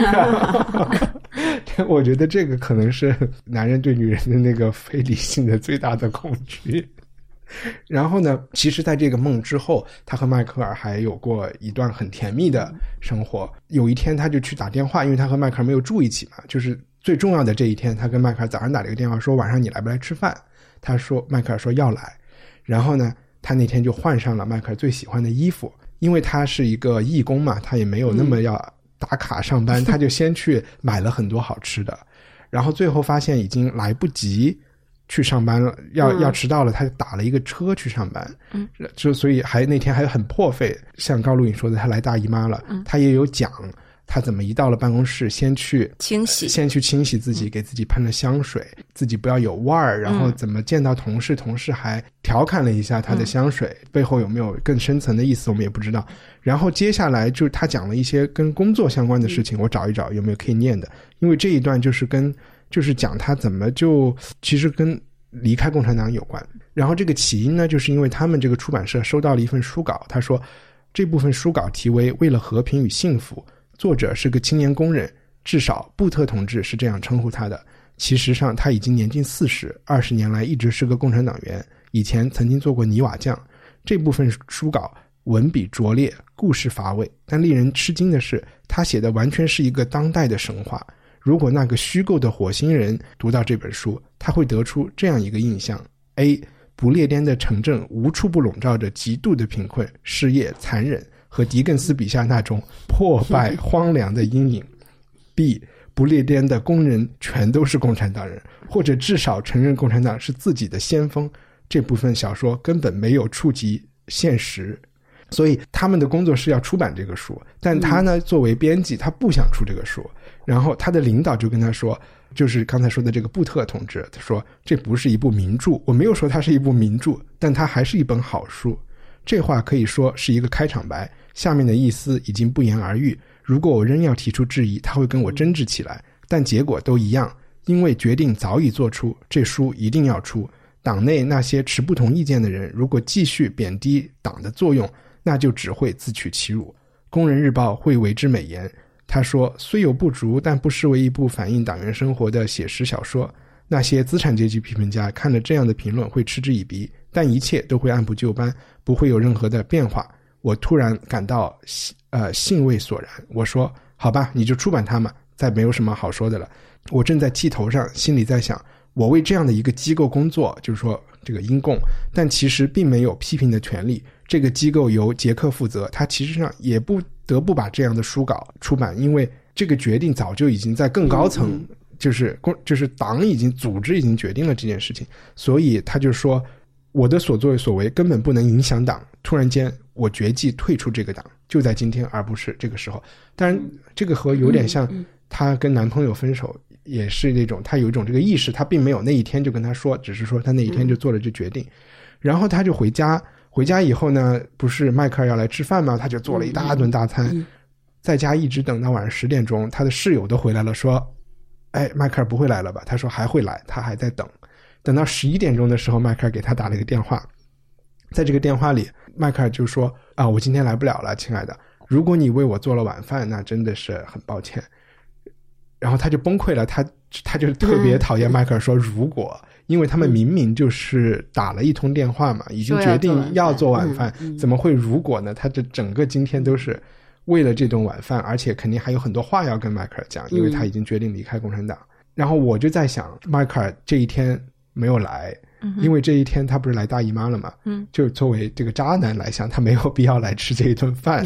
我觉得这个可能是男人对女人的那个非理性的最大的恐惧。然后呢，其实在这个梦之后，他和迈克尔还有过一段很甜蜜的生活。有一天他就去打电话，因为他和迈克尔没有住一起嘛，就是最重要的这一天，他跟迈克尔早上打了一个电话说晚上你来不来吃饭。他说迈克尔说要来，然后呢他那天就换上了迈克尔最喜欢的衣服，因为他是一个义工嘛，他也没有那么要打卡上班、嗯、他就先去买了很多好吃的，然后最后发现已经来不及去上班了，要、嗯、要迟到了，他就打了一个车去上班，嗯，就所以还那天还很破费，像高露颖说的，他来大姨妈了，嗯，他也有讲他怎么一到了办公室先去清洗、呃、 先去清洗自己、嗯、给自己喷了香水，自己不要有味儿，然后怎么见到同事、嗯、同事还调侃了一下他的香水、嗯、背后有没有更深层的意思我们也不知道。然后接下来就他讲了一些跟工作相关的事情、嗯、我找一找有没有可以念的，因为这一段就是跟就是讲他怎么就其实跟离开共产党有关。然后这个起因呢，就是因为他们这个出版社收到了一份书稿，他说这部分书稿题为为了和平与幸福，作者是个青年工人，至少布特同志是这样称呼他的。其实上他已经年近四十，二十年来一直是个共产党员，以前曾经做过泥瓦匠。这部分书稿文笔拙劣，故事乏味，但令人吃惊的是，他写的完全是一个当代的神话。如果那个虚构的火星人读到这本书，他会得出这样一个印象： A. 不列颠的城镇无处不笼罩着极度的贫困、失业、残忍和狄更斯笔下那种破败荒凉的阴影。 B. 不列颠的工人全都是共产党人，或者至少承认共产党是自己的先锋。这部分小说根本没有触及现实，所以他们的工作是要出版这个书，但他呢作为编辑他不想出这个书。然后他的领导就跟他说，就是刚才说的这个布特同志，他说这不是一部名著，我没有说它是一部名著，但它还是一本好书。这话可以说是一个开场白，下面的意思已经不言而喻。如果我仍要提出质疑，他会跟我争执起来，但结果都一样，因为决定早已做出，这书一定要出。党内那些持不同意见的人，如果继续贬低党的作用，那就只会自取其辱。工人日报会为之美言，他说虽有不足，但不失为一部反映党员生活的写实小说。那些资产阶级批评家看了这样的评论会嗤之以鼻，但一切都会按部就班，不会有任何的变化。我突然感到呃兴味索然，我说好吧，你就出版它嘛，再没有什么好说的了。我正在气头上，心里在想，我为这样的一个机构工作，就是说这个英共，但其实并没有批评的权利。这个机构由杰克负责，他其实上也不得不把这样的书稿出版，因为这个决定早就已经在更高层，就是就是党已经组织已经决定了这件事情，所以他就说我的所作所为根本不能影响党，突然间我决计退出这个党，就在今天而不是这个时候。当然这个和有点像她跟男朋友分手，也是那种她有一种这个意识，她并没有那一天就跟他说，只是说她那一天就做了这决定。然后她就回家，回家以后呢，不是迈克尔要来吃饭吗？她就做了一大顿大餐，在家一直等到晚上十点钟，她的室友都回来了，说哎，迈克尔不会来了吧？他说还会来，他还在等。等到十一点钟的时候，迈克尔给他打了一个电话，在这个电话里，迈克尔就说啊，我今天来不了了，亲爱的，如果你为我做了晚饭，那真的是很抱歉。 然后他就崩溃了，他他就特别讨厌迈克尔说如果、嗯、因为他们明明就是打了一通电话嘛、嗯、已经决定要做晚饭、嗯嗯、怎么会如果呢？他这整个今天都是为了这顿晚饭，而且肯定还有很多话要跟迈克尔讲，因为他已经决定离开共产党、嗯、然后我就在想迈克尔这一天没有来、嗯、因为这一天他不是来大姨妈了嘛，嗯，就作为这个渣男来想，他没有必要来吃这一顿饭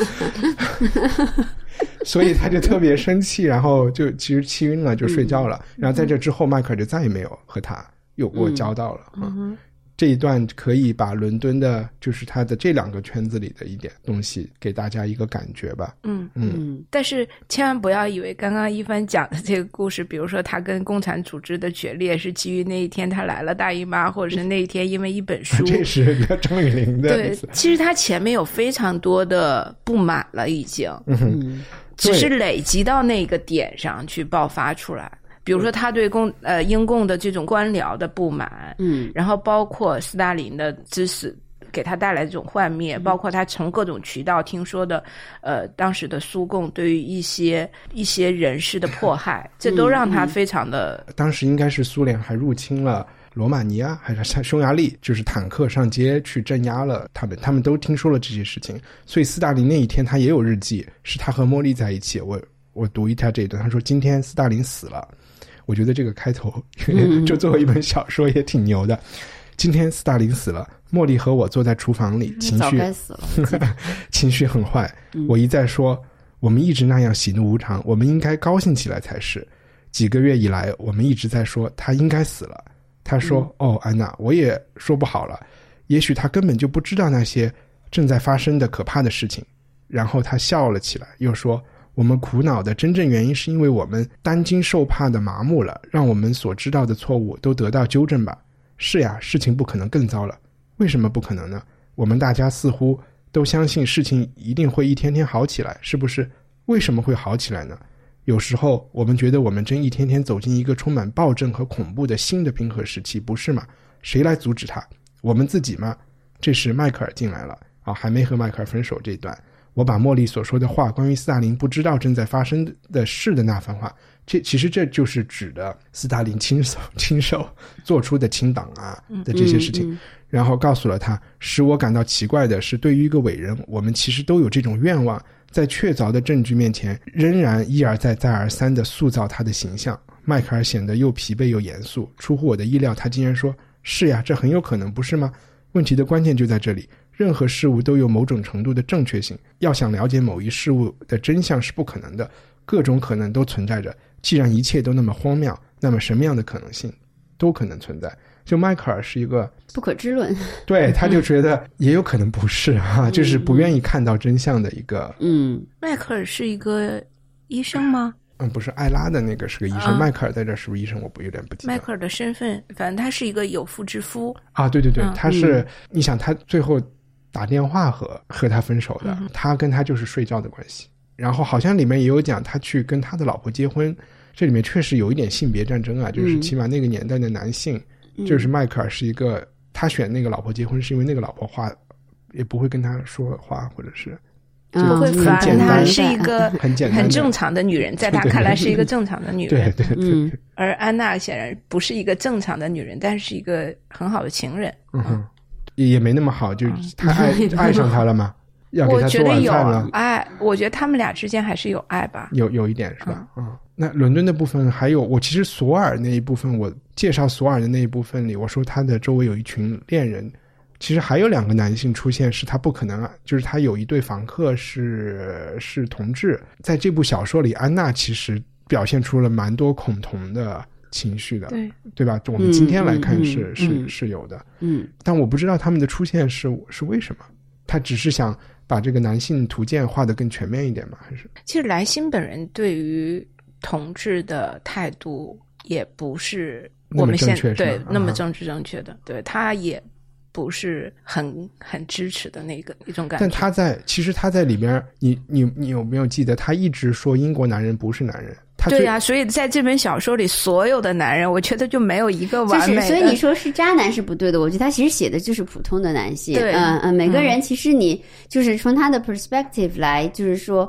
所以他就特别生气，然后就其实气晕了，就睡觉了、嗯、然后在这之后迈克尔就再也没有和他有过交道了、嗯嗯、这一段可以把伦敦的就是他的这两个圈子里的一点东西给大家一个感觉吧。 嗯嗯，但是千万不要以为刚刚一帆讲的这个故事，比如说他跟共产组织的决裂是基于那一天他来了大姨妈，或者是那一天因为一本书这是张雨玲的对，其实他前面有非常多的不满了已经，嗯，只是累积到那个点上去爆发出来，比如说他对共呃英共的这种官僚的不满，嗯，然后包括斯大林的之死给他带来这种幻灭、嗯、包括他从各种渠道听说的呃当时的苏共对于一些一些人士的迫害，这都让他非常的、 嗯嗯、当时应该是苏联还入侵了罗马尼亚还是匈牙利，就是坦克上街去镇压了他们，他们都听说了这些事情，所以斯大林那一天他也有日记，是他和茉莉在一起，我我读一下这一段，他说今天斯大林死了，我觉得这个开头就作为一本小说也挺牛的、嗯、今天斯大林死了，茉莉和我坐在厨房里，情绪早该死了情绪很坏、嗯、我一再说我们一直那样喜怒无常，我们应该高兴起来才是，几个月以来我们一直在说他应该死了，他说、嗯、哦安娜我也说不好了，也许他根本就不知道那些正在发生的可怕的事情，然后他笑了起来又说我们苦恼的真正原因是因为我们担惊受怕的麻木了，让我们所知道的错误都得到纠正吧。是呀，事情不可能更糟了。为什么不可能呢？我们大家似乎都相信事情一定会一天天好起来，是不是？为什么会好起来呢？有时候我们觉得我们正一天天走进一个充满暴政和恐怖的新的冰河时期，不是吗？谁来阻止它？我们自己吗？这时迈克尔进来了啊，还没和迈克尔分手这一段，我把茉莉所说的话，关于斯大林不知道正在发生的事的那番话，这其实这就是指的斯大林亲手亲手做出的清党啊的这些事情、嗯嗯、然后告诉了他，使我感到奇怪的是，对于一个伟人，我们其实都有这种愿望，在确凿的证据面前仍然一而再再而三地塑造他的形象。迈克尔显得又疲惫又严肃，出乎我的意料，他竟然说是呀，这很有可能，不是吗？问题的关键就在这里，任何事物都有某种程度的正确性，要想了解某一事物的真相是不可能的，各种可能都存在着，既然一切都那么荒谬，那么什么样的可能性都可能存在。就迈克尔是一个不可知论， 对，他就觉得也有可能不是啊、嗯、就是不愿意看到真相的一个。 嗯，迈克尔是一个医生吗？ 嗯，不是，艾拉的那个是个医生、啊、迈克尔在这是不是医生我不有点不记得。 迈克尔的身份反正他是一个有妇之夫啊，对对对、嗯、他是、嗯、你想他最后打电话和和他分手的、嗯、他跟他就是睡觉的关系，然后好像里面也有讲他去跟他的老婆结婚，这里面确实有一点性别战争啊，就是起码那个年代的男性、嗯、就是迈克尔是一个，他选那个老婆结婚是因为那个老婆话也不会跟他说话，或者是不会烦他，是一个很简单很正常的女人，在他看来是一个正常的女人。 对对 对, 对、嗯。 而安娜显然不是一个正常的女人，但是一个很好的情人。 嗯哼，也没那么好，就是他爱、嗯、爱上他了吗？要给他做晚饭了。 我觉得有爱，我觉得他们俩之间还是有爱吧。 有有一点是吧？嗯。嗯，那伦敦的部分还有，我其实索尔那一部分，我介绍索尔的那一部分里，我说他的周围有一群恋人。其实还有两个男性出现，是他不可能啊，就是他有一对房客是是同志。在这部小说里，安娜其实表现出了蛮多恐同的情绪的，对对吧？我们今天来看是、嗯、是、嗯、是有的，嗯，但我不知道他们的出现是是为什么。他只是想把这个男性图鉴画得更全面一点吗？还是？ 其实莱辛本人对于同志的态度也不是我们现在对那么政治正确的，对，他也不是很很支持的那个一种感觉。 但他在其实他在里边，你你你有没有记得他一直说英国男人不是男人？他对呀、啊，所以在这本小说里，所有的男人，我觉得就没有一个完美的。 就是、所以你说是渣男是不对的，我觉得他其实写的就是普通的男性。对，嗯嗯，每个人其实你、嗯、就是从他的 perspective 来，就是说。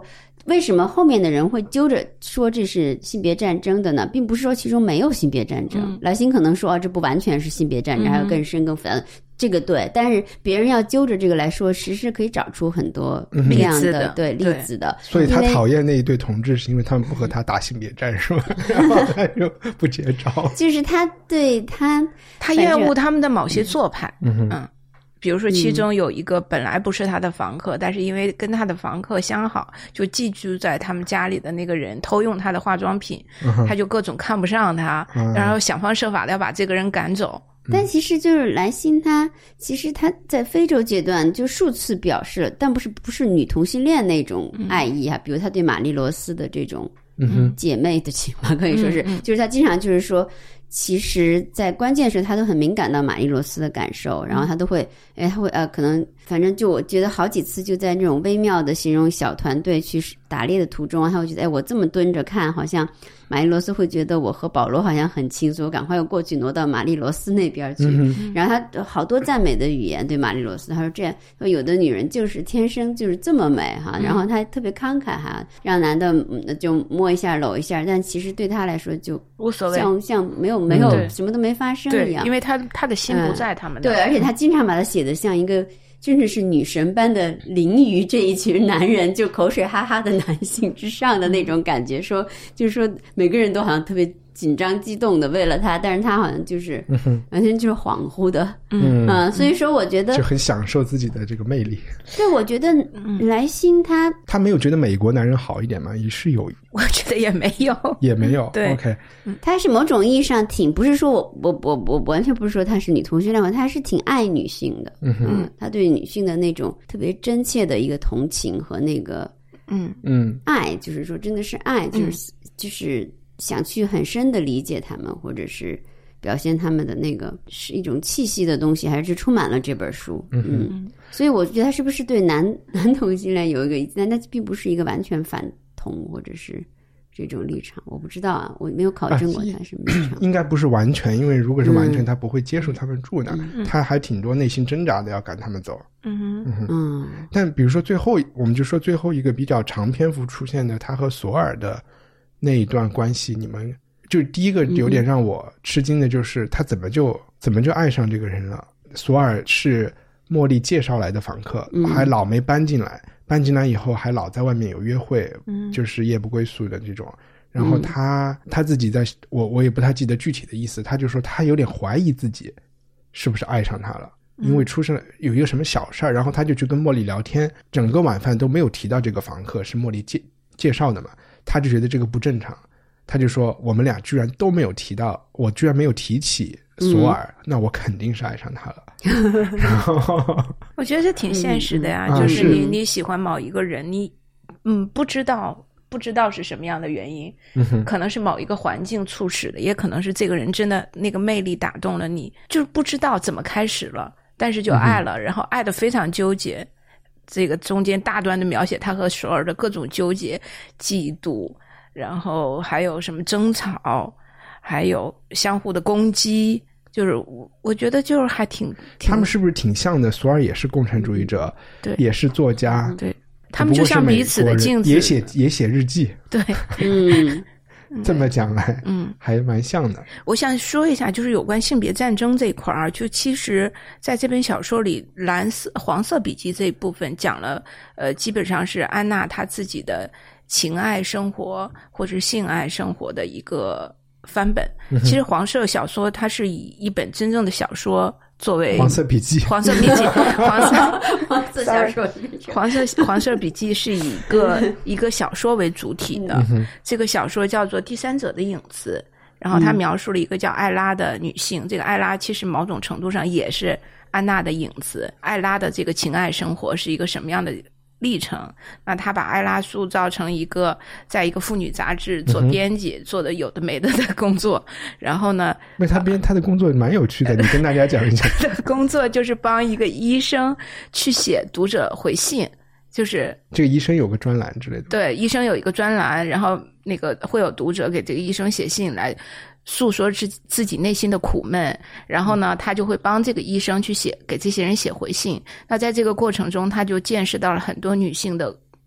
为什么后面的人会揪着说这是性别战争的呢？并不是说其中没有性别战争，嗯、莱辛可能说、啊、这不完全是性别战争，嗯、还有更深更复杂的。这个对，但是别人要揪着这个来说，其实可以找出很多这样的、嗯、的对例子的。 所以他讨厌那一对同志，是因为他们不和他打性别战，是吧？然后他就不接招。 就是他对他， 他厌恶他们的某些做派，嗯嗯。比如说其中有一个本来不是他的房客、嗯、但是因为跟他的房客相好，就寄居在他们家里的那个人偷用他的化妆品、嗯、他就各种看不上他、嗯、然后想方设法的要把这个人赶走。 但其实就是莱辛他其实他在非洲阶段就数次表示了，但不是不是女同性恋那种爱意啊、嗯、比如他对玛丽罗斯的这种姐妹的情况可以说是、嗯、就是他经常就是说其实在关键时他都很敏感到玛丽罗斯的感受，然后他都会哎他会呃可能反正就我觉得好几次就在那种微妙的形容小团队去打猎的途中，他会觉得哎我这么蹲着看，好像玛丽罗斯会觉得我和保罗好像很亲，所以我赶快又过去挪到玛丽罗斯那边去、嗯、然后他好多赞美的语言对玛丽罗斯，他说这样说有的女人就是天生就是这么美哈，然后他特别慷慨哈，让男的就摸一下搂一下，但其实对他来说就无所谓， 像像没有没有、嗯、什么都没发生一样， 对，因为他他的心不在他们的、 嗯、对，而且他经常把它写得像一个真的是女神般的凌于这一群男人就口水哈哈的男性之上的那种感觉，说就是说每个人都好像特别紧张激动的为了他，但是他好像就是完全就是恍惚的，嗯嗯，所以说我觉得就很享受自己的这个魅力。 对，我觉得莱辛他他没有觉得美国男人好一点吗？也是有， 我觉得也没有， 也没有。 对 ，OK， 他是某种意义上挺不是说我我我我完全不是说他是女同性恋，他是挺爱女性的，嗯嗯，他对女性的那种特别真切的一个同情和那个嗯嗯爱，就是说真的是爱，就是、嗯、就是想去很深的理解他们，或者是表现他们的那个是一种气息的东西，还是充满了这本书。嗯嗯，所以我觉得他是不是对男男同性恋有一个，但他并不是一个完全反同或者是这种立场，我不知道啊，我没有考证过他什么立场、啊。 应该不是完全，因为如果是完全，他不会接受他们住的，嗯、他还挺多内心挣扎的，要赶他们走。 嗯嗯嗯。但比如说最后，我们就说最后一个比较长篇幅出现的，他和索尔的那一段关系，你们就第一个有点让我吃惊的就是他怎么就怎么就爱上这个人了。索尔是茉莉介绍来的访客，还老没搬进来，搬进来以后还老在外面有约会，就是夜不归宿的这种。然后他他自己在我我也不太记得具体的意思，他就说他有点怀疑自己是不是爱上他了，因为出生了有一个什么小事儿，然后他就去跟茉莉聊天，整个晚饭都没有提到这个访客是茉莉介介绍的嘛，他就觉得这个不正常，他就说我们俩居然都没有提到，我居然没有提起索尔、嗯、那我肯定是爱上他了。然后我觉得这挺现实的呀、嗯、就是你、啊、你喜欢某一个人，你嗯不知道不知道是什么样的原因、嗯、可能是某一个环境促使的，也可能是这个人真的那个魅力打动了你，就是不知道怎么开始了，但是就爱了、嗯、然后爱得非常纠结，这个中间大段的描写他和索尔的各种纠结嫉妒，然后还有什么争吵，还有相互的攻击，就是我觉得就是还挺, 挺他们是不是挺像的？索尔也是共产主义者、嗯、对，也是作家， 对，他们就像彼此的镜子， 也写也写日记， 对， 嗯， 这么讲来，嗯，还蛮像的。 我想说一下，就是有关性别战争这一块儿，就其实在这本小说里，蓝色黄色笔记这一部分讲了，呃，基本上是安娜她自己的情爱生活或者性爱生活的一个翻本。嗯、其实黄色小说它是以一本真正的小说作为黄色笔记， 黄色笔记，黄色黄色小说， 黄色黄色笔记是以一个一个小说为主体的、嗯。这个小说叫做《第三者的影子》，然后他描述了一个叫艾拉的女性。嗯、这个艾拉其实某种程度上也是安娜的影子。艾拉的这个情爱生活是一个什么样的历程？那他把艾拉塑造成一个在一个妇女杂志做编辑、嗯、做的有的没的的工作，然后呢， 那他编他的工作蛮有趣的，你跟大家讲一讲。 他的工作就是帮一个医生去写读者回信，就是这个医生有个专栏之类的。 对，医生有一个专栏，然后那个会有读者给这个医生写信来诉说自自己内心的苦闷，然后呢他就会帮这个医生去写给这些人写回信。那在这个过程中他就见识到了很多女性的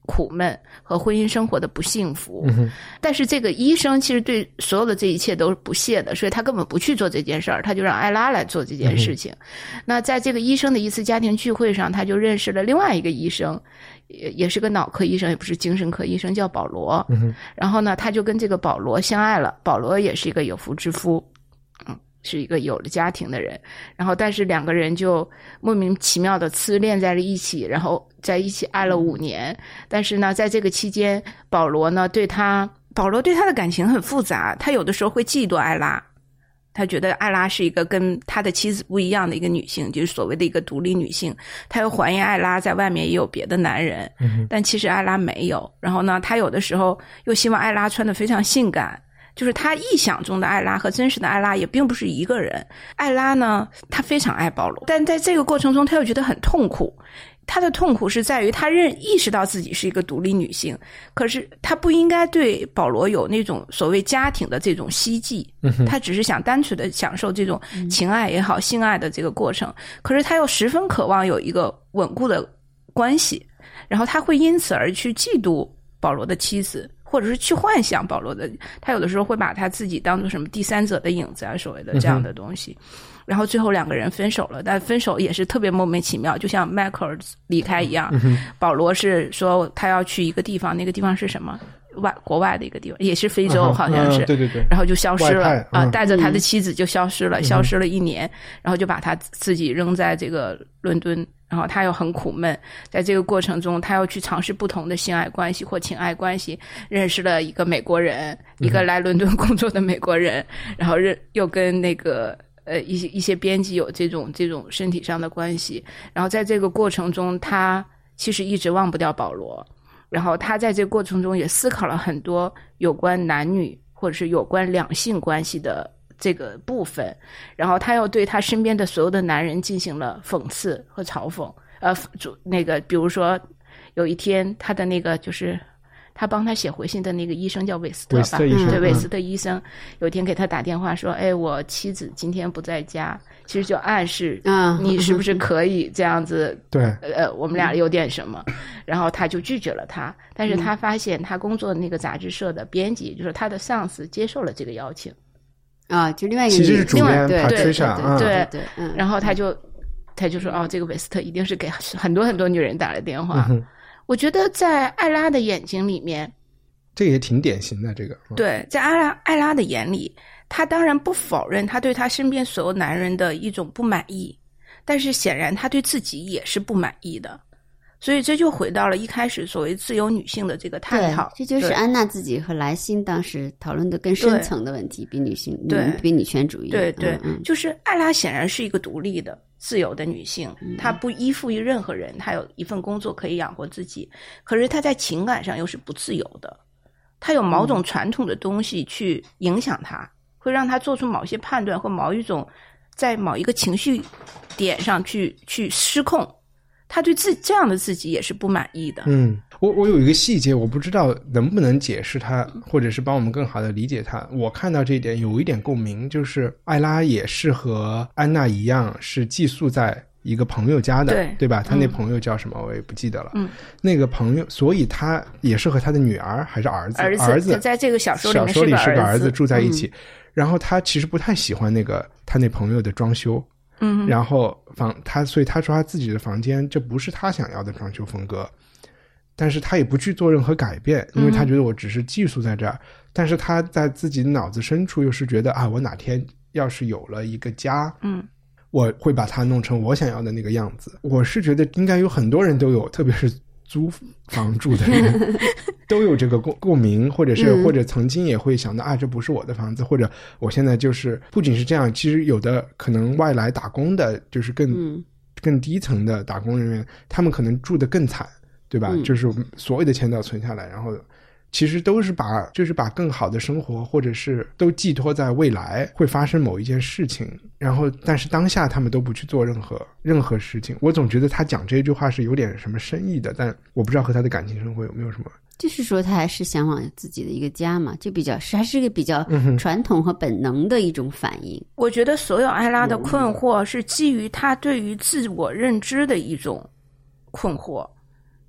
苦闷和婚姻生活的不幸福、 嗯、 但是这个医生其实对所有的这一切都是不屑的，所以他根本不去做这件事儿，他就让艾拉来做这件事情、嗯、那在这个医生的一次家庭聚会上，他就认识了另外一个医生，也也是个脑科医生，也不是精神科医生，叫保罗、嗯、然后呢他就跟这个保罗相爱了，保罗也是一个有妇之夫，嗯，是一个有了家庭的人，然后但是两个人就莫名其妙的痴恋在了一起，然后在一起爱了五年、嗯、但是呢在这个期间保罗呢对他保罗对他的感情很复杂，他有的时候会嫉妒艾拉，他觉得艾拉是一个跟他的妻子不一样的一个女性，就是所谓的一个独立女性，他又怀疑艾拉在外面也有别的男人、嗯、但其实艾拉没有，然后呢他有的时候又希望艾拉穿得非常性感，就是他臆想中的艾拉和真实的艾拉也并不是一个人。艾拉呢他非常爱保罗，但在这个过程中他又觉得很痛苦，他的痛苦是在于他认意识到自己是一个独立女性，可是他不应该对保罗有那种所谓家庭的这种希冀、嗯、他只是想单纯的享受这种情爱也好、嗯、性爱的这个过程，可是他又十分渴望有一个稳固的关系，然后他会因此而去嫉妒保罗的妻子，或者是去幻想保罗的，他有的时候会把他自己当作什么第三者的影子啊，所谓的这样的东西、嗯、然后最后两个人分手了，但分手也是特别莫名其妙，就像迈克尔离开一样、嗯、保罗是说他要去一个地方，那个地方是什么外国外的一个地方，也是非洲、啊、好像是、 嗯、对对对， 然后就消失了啊、 嗯， 带着他的妻子就消失了、嗯、消失了一年，然后就把他自己扔在这个伦敦，然后他又很苦闷，在这个过程中他又去尝试不同的性爱关系或情爱关系，认识了一个美国人，一个来伦敦工作的美国人、嗯、然后又跟那个呃一些一些编辑有这种这种身体上的关系，然后在这个过程中他其实一直忘不掉保罗，然后他在这个过程中也思考了很多有关男女或者是有关两性关系的这个部分，然后他又对他身边的所有的男人进行了讽刺和嘲讽，呃，那个比如说有一天他的那个就是他帮他写回信的那个医生叫韦斯特吧， 韦斯特医生， 对，韦斯特医生、嗯、有一天给他打电话说，哎，我妻子今天不在家，其实就暗示你是不是可以这样子，对、嗯，呃，我们俩有点什么，然后他就拒绝了他，但是他发现他工作的那个杂志社的编辑，就是他的上司接受了这个邀请。 啊，就另外一个其实是主编对对对对对，嗯， 然后他就他就说，哦，这个韦斯特一定是给很多很多女人打了电话。嗯、我觉得在艾拉的眼睛里面， 这个也挺典型的。这个对，在艾拉艾拉的眼里，他当然不否认他对他身边所有男人的一种不满意，但是显然他对自己也是不满意的。所以这就回到了一开始所谓自由女性的这个探讨， 这就是安娜自己和莱辛当时讨论的更深层的问题，比女性对比女权主义。 对对、 嗯嗯， 就是艾拉显然是一个独立的自由的女性，她不依附于任何人，她有一份工作可以养活自己，可是她在情感上又是不自由的，她有某种传统的东西去影响她，会让她做出某些判断或某一种在某一个情绪点上去去失控。他对自这样的自己也是不满意的。 嗯，我我有一个细节，我不知道能不能解释它，或者是帮我们更好的理解它。我看到这一点有一点共鸣，就是艾拉也是和安娜一样，是寄宿在一个朋友家的， 对对吧？他那朋友叫什么、嗯、我也不记得了。 嗯， 那个朋友，所以他也是和他的女儿还是儿子， 儿子， 儿子在这个小说里面小说里是个儿子住在一起、嗯。然后他其实不太喜欢那个他那朋友的装修。 嗯， 然后房他，所以他说他自己的房间这不是他想要的装修风格，但是他也不去做任何改变，因为他觉得我只是寄宿在这儿、嗯、但是他在自己脑子深处又是觉得啊，我哪天要是有了一个家， 嗯， 我会把它弄成我想要的那个样子。我是觉得应该有很多人都有，特别是租房住的人都有这个共共鸣，或者是、嗯、或者曾经也会想到啊，这不是我的房子，或者我现在就是不仅是这样，其实有的可能外来打工的，就是更、嗯、更低层的打工人员，他们可能住得更惨，对吧、嗯、就是所有的钱都要存下来，然后其实都是把就是把更好的生活或者是都寄托在未来会发生某一件事情，然后但是当下他们都不去做任何任何事情。我总觉得他讲这句话是有点什么深意的，但我不知道和他的感情生活有没有什么， 就是说他还是向往自己的一个家嘛，就比较是还是一个比较传统和本能的一种反应、嗯、 我觉得所有艾拉的困惑是基于他对于自我认知的一种困惑，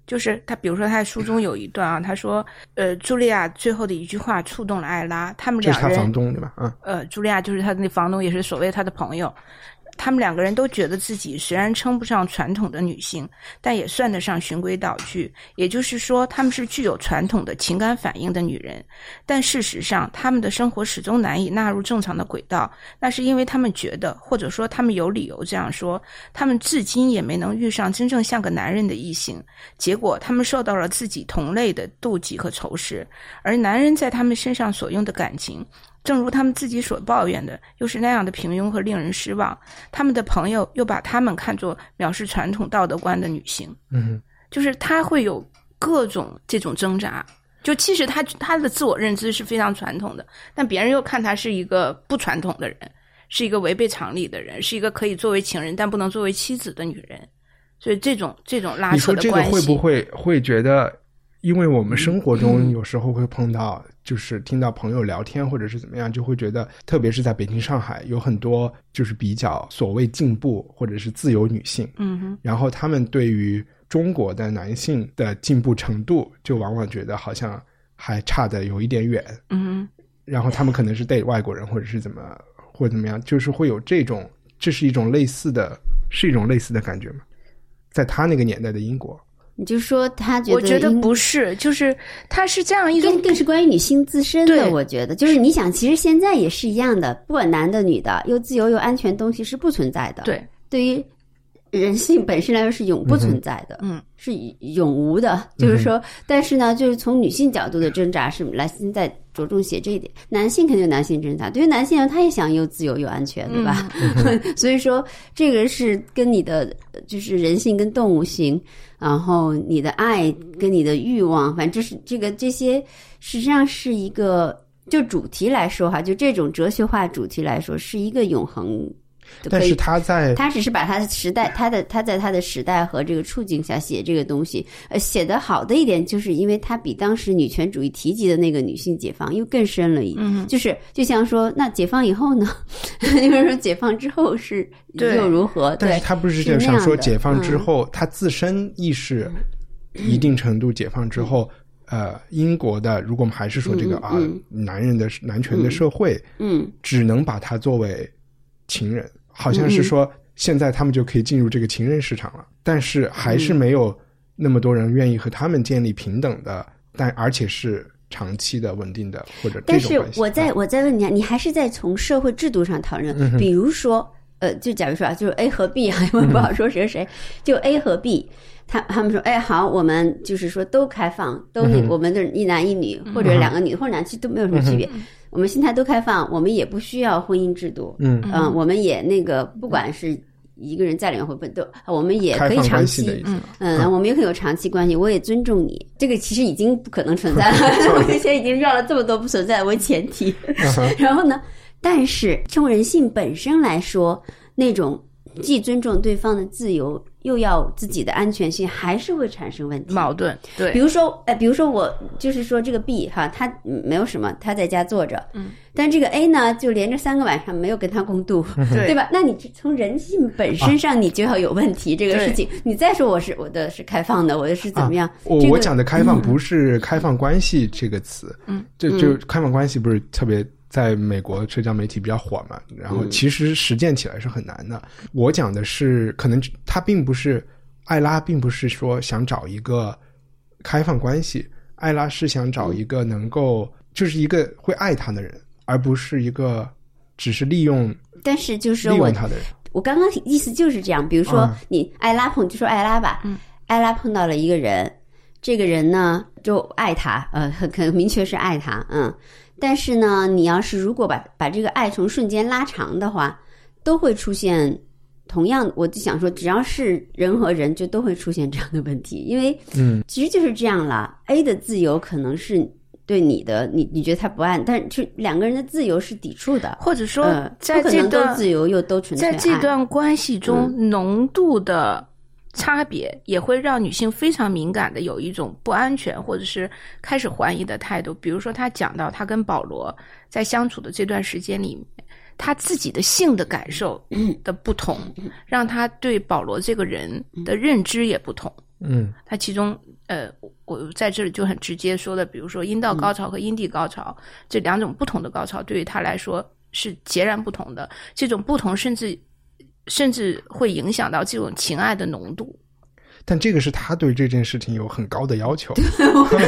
就是他，比如说他书中有一段啊，他说，呃，茱莉亚最后的一句话触动了艾拉，他们两人， 这是他房东对吧？嗯， 呃，茱莉亚就是他的那房东，也是所谓他的朋友。他们两个人都觉得自己虽然称不上传统的女性，但也算得上循规蹈矩，也就是说他们是具有传统的情感反应的女人，但事实上他们的生活始终难以纳入正常的轨道，那是因为他们觉得，或者说他们有理由这样说，他们至今也没能遇上真正像个男人的异性，结果他们受到了自己同类的妒忌和仇视，而男人在他们身上所用的感情，正如他们自己所抱怨的，又是那样的平庸和令人失望。他们的朋友又把他们看作藐视传统道德观的女性。 嗯， 就是他会有各种这种挣扎。就其实他他的自我认知是非常传统的，但别人又看他是一个不传统的人，是一个违背常理的人，是一个可以作为情人但不能作为妻子的女人。所以这种这种拉扯的关系， 你说这个会不会会觉得？因为我们生活中有时候会碰到，就是听到朋友聊天或者是怎么样，就会觉得特别是在北京上海有很多就是比较所谓进步或者是自由女性， 嗯哼， 然后他们对于中国的男性的进步程度就往往觉得好像还差得有一点远， 嗯哼， 然后他们可能是对外国人或者是怎么或者怎么样，就是会有这种，这是一种类似的是一种类似的感觉吗？在他那个年代的英国， 你就说他觉得， 我觉得不是，就是他是这样一种， 更更是关于女性自身的。我觉得就是你想，其实现在也是一样的，不管男的女的，又自由又安全的东西是不存在的。 对， 对于人性本身来说是永不存在的， 嗯， 是永无的。就是说，嗯、但是呢，就是从女性角度的挣扎是来现在着重写这一点。男性肯定有男性挣扎，对于男性他也想又自由又安全，对吧？嗯、所以说，这个是跟你的就是人性跟动物性。然后你的爱跟你的欲望，反正就是这个这些实际上是一个，就主题来说哈，就这种哲学化主题来说是一个永恒。 但是他在他只是把他的时代，他的他在他的时代和这个处境下写这个东西，呃，写得好的一点就是因为他比当时女权主义提及的那个女性解放又更深了一点，嗯、就是就像说那解放以后呢，因为说解放之后是又如何？ 但是他不是就想说解放之后，嗯、他自身意识一定程度解放之后。嗯呃，英国的，如果我们还是说这个、嗯嗯、啊，男人的男权的社会， 嗯， 只能把它作为情人，好像是说现在他们就可以进入这个情人市场了，但是还是没有那么多人愿意和他们建立平等的，但而且是长期的稳定的或者这种关系。 但是我再我再问你啊，你还是在从社会制度上讨论，嗯、比如说呃，就假如说啊，就是 A 和 B 啊，因为不好说谁是谁，嗯、就 A 和 B。他他们说，哎，好，我们就是说都开放，都那、嗯、我们的一男一女，或者两个女的，或者两其实都没有什么区别。嗯、我们心态都开放，我们也不需要婚姻制度。嗯嗯、呃，我们也那个，不管是一个人在里面或不都，我们也可以长期，嗯嗯，我们也可以有长期关系。我也尊重你，这个其实已经不可能存在了。我们现在已经绕了这么多不存在为前提。然后呢，但是从人性本身来说，那种既尊重对方的自由。又要自己的安全性，还是会产生问题矛盾。对， 比如说，呃，比如说我就是说这个 B 哈，他没有什么，他在家坐着，嗯，但这个 A 呢，就连着三个晚上没有跟他共度，对, 对吧？那你从人性本身上，你就要有问题、啊、这个事情。你再说我是我的是开放的，我的是怎么样？啊我、这个、我讲的开放不是开放关系这个词，嗯，就就开放关系不是特别。在美国社交媒体比较火嘛，然后其实实践起来是很难的。嗯、我讲的是，可能他并不是艾拉，并不是说想找一个开放关系，艾拉是想找一个能够，嗯、就是一个会爱他的人，而不是一个只是利用。 但是就是利用他的人， 我刚刚意思就是这样。比如说你艾拉碰，就说艾拉吧，嗯，艾拉碰到了一个人，这个人呢就爱他，呃，很很明确是爱他，嗯。但是呢，你要是如果把把这个爱从瞬间拉长的话，都会出现同样，我就想说，只要是人和人，就都会出现这样的问题，因为嗯，其实就是这样了。A 的自由可能是对你的，你你觉得他不按，但是两个人的自由是抵触的， 或者说在这段、呃、都自由又都纯粹爱， 在这段关系中、嗯、浓度的。差别也会让女性非常敏感的有一种不安全或者是开始怀疑的态度。比如说他讲到他跟保罗在相处的这段时间里面，他自己的性的感受的不同，让他对保罗这个人的认知也不同。 嗯， 它其中呃，我在这里就很直接说的，比如说阴道高潮和阴蒂高潮、嗯、这两种不同的高潮对于他来说是截然不同的，这种不同甚至甚至会影响到这种情爱的浓度。 但这个是他对这件事情有很高的要求。 我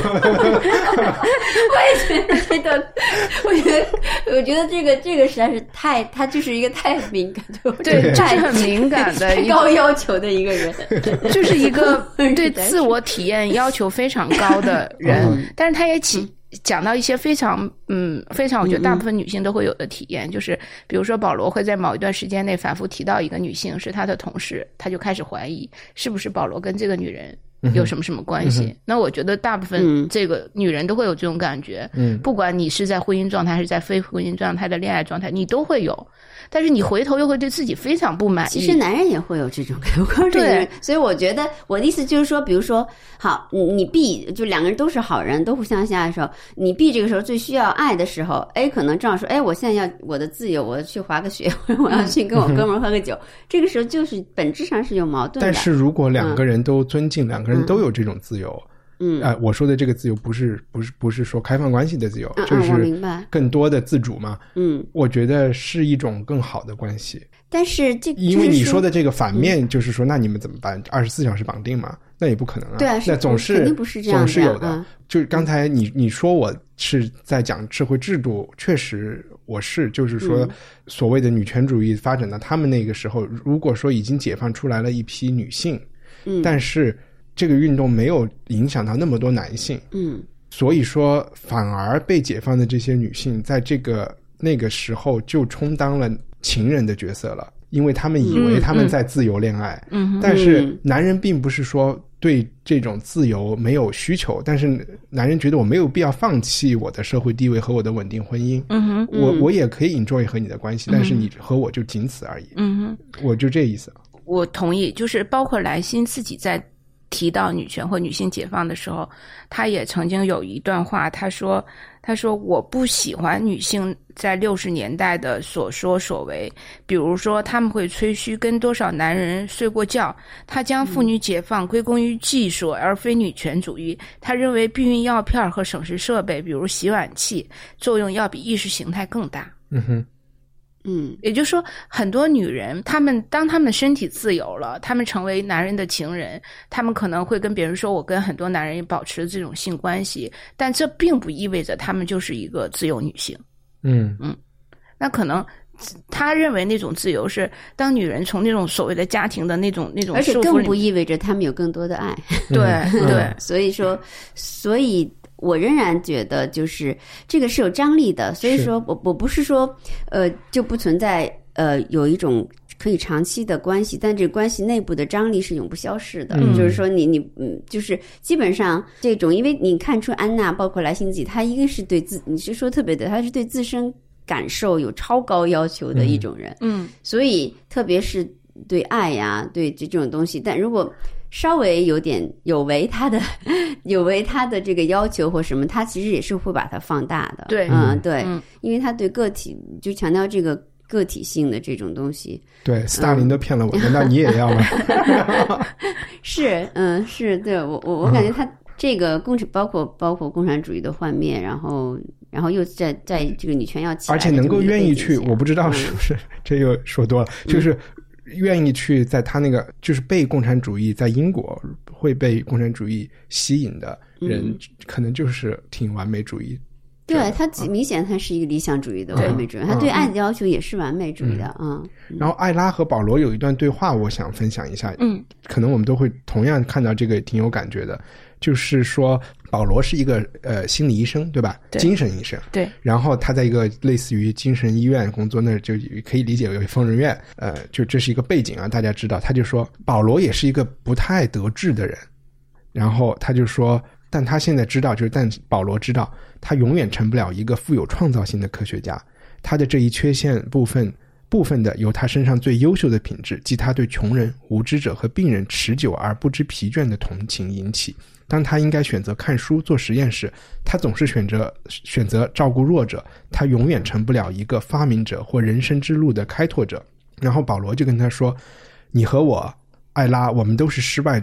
也觉得这个，我觉得，我觉得这个这个实在是太，他就是一个太敏感， 对，这是很敏感的一个高要求的一个人， 就是一个对自我体验要求非常高的人，嗯、但是他也起。嗯讲到一些非常嗯非常我觉得大部分女性都会有的体验、嗯、就是比如说保罗会在某一段时间内反复提到一个女性是他的同事，他就开始怀疑是不是保罗跟这个女人有什么什么关系、嗯、那我觉得大部分这个女人都会有这种感觉，嗯，不管你是在婚姻状态还是在非婚姻状态的恋爱状态你都会有，但是你回头又会对自己非常不满意。 其实男人也会有这种感觉，对，所以我觉得我的意思就是说，比如说，好，你 B 就两个人都是好人，都互相相爱的时候，你 B 这个时候最需要爱的时候 ，A 可能正好说，哎，我现在要我的自由，我要去滑个雪，或者我要去跟我哥们儿喝个酒、嗯，这个时候就是本质上是有矛盾的。 但是如果两个人都尊敬，嗯、两个人都有这种自由。 嗯， 呃，我说的这个自由不是不是不是说开放关系的自由，嗯、就是更多的自主嘛。 嗯， 我觉得是一种更好的关系。 但是这因为你说的这个反面就是说，嗯、那你们怎么办？二十四小时绑定嘛？那也不可能啊。 对啊， 那总是肯定不是这样的， 总是有的。 嗯、 就刚才你你说我是在讲社会制度，确实我是就是说，所谓的女权主义发展到他们那个时候，如果说已经解放出来了一批女性， 嗯， 但是这个运动没有影响到那么多男性， 嗯， 所以说反而被解放的这些女性在这个那个时候就充当了情人的角色了，因为他们以为他们在自由恋爱， 嗯， 但是男人并不是说对这种自由没有需求，但是男人觉得我没有必要放弃我的社会地位和我的稳定婚姻， 嗯哼， 我我也可以 enjoy 和你的关系，但是你和我就仅此而已， 嗯哼， 我就这意思。 我同意，就是包括莱辛自己在提到女权或女性解放的时候，他也曾经有一段话，他说他说我不喜欢女性在六十年代的所说所为，比如说他们会吹嘘跟多少男人睡过觉，他将妇女解放归功于技术而非女权主义，他认为避孕药片和省时设备比如洗碗器作用要比意识形态更大。 嗯哼， 嗯， 也就是说很多女人她们当她们身体自由了，她们成为男人的情人，她们可能会跟别人说我跟很多男人保持这种性关系，但这并不意味着她们就是一个自由女性。 嗯嗯，那可能他认为那种自由是当女人从那种所谓的家庭的那种那种束缚里， 而且更不意味着他们有更多的爱。 对、 嗯、 对， 所以说所以我仍然觉得就是这个是有张力的，所以说我我不是说呃就不存在呃有一种可以长期的关系，但这个关系内部的张力是永不消逝的。嗯、就是说你你嗯，就是基本上这种，因为你看出安娜包括莱辛自己，她一个是对自你是说特别的，她是对自身感受有超高要求的一种人。 嗯， 所以特别是对爱呀、啊，对这种东西，但如果稍微有点有违他的有违他的这个要求或什么，他其实也是会把它放大的。 对， 嗯，对， 嗯， 因为他对个体就强调这个个体性的这种东西。 对，斯大林都骗了我，难道你也要吗？ 是，嗯，是，对我我我感觉他这个共产包括包括共产主义的幻灭，然后然后又在在这个女权要起来， 而且能够愿意去，我不知道是不是、嗯、这又说多了，就是愿意去在他那个就是被共产主义在英国会被共产主义吸引的人，嗯、可能就是挺完美主义。 对，他明显他是一个理想主义的完美主义，他对爱的要求也是完美主义的。嗯， 嗯然后艾拉和保罗有一段对话，我想分享一下。 嗯， 可能我们都会同样看到这个挺有感觉的，就是说保罗是一个呃心理医生，对吧？ 对， 精神医生。 对。 然后他在一个类似于精神医院工作，那就可以理解为疯人院。呃，就这是一个背景啊，大家知道。他就说保罗也是一个不太得志的人，然后他就说。但他现在知道，就是但保罗知道，他永远成不了一个富有创造性的科学家。他的这一缺陷部分部分的由他身上最优秀的品质，即他对穷人、无知者和病人持久而不知疲倦的同情引起。当他应该选择看书做实验时，他总是选择选择照顾弱者。他永远成不了一个发明者或人生之路的开拓者。然后保罗就跟他说：“你和我，艾拉，我们都是失败者。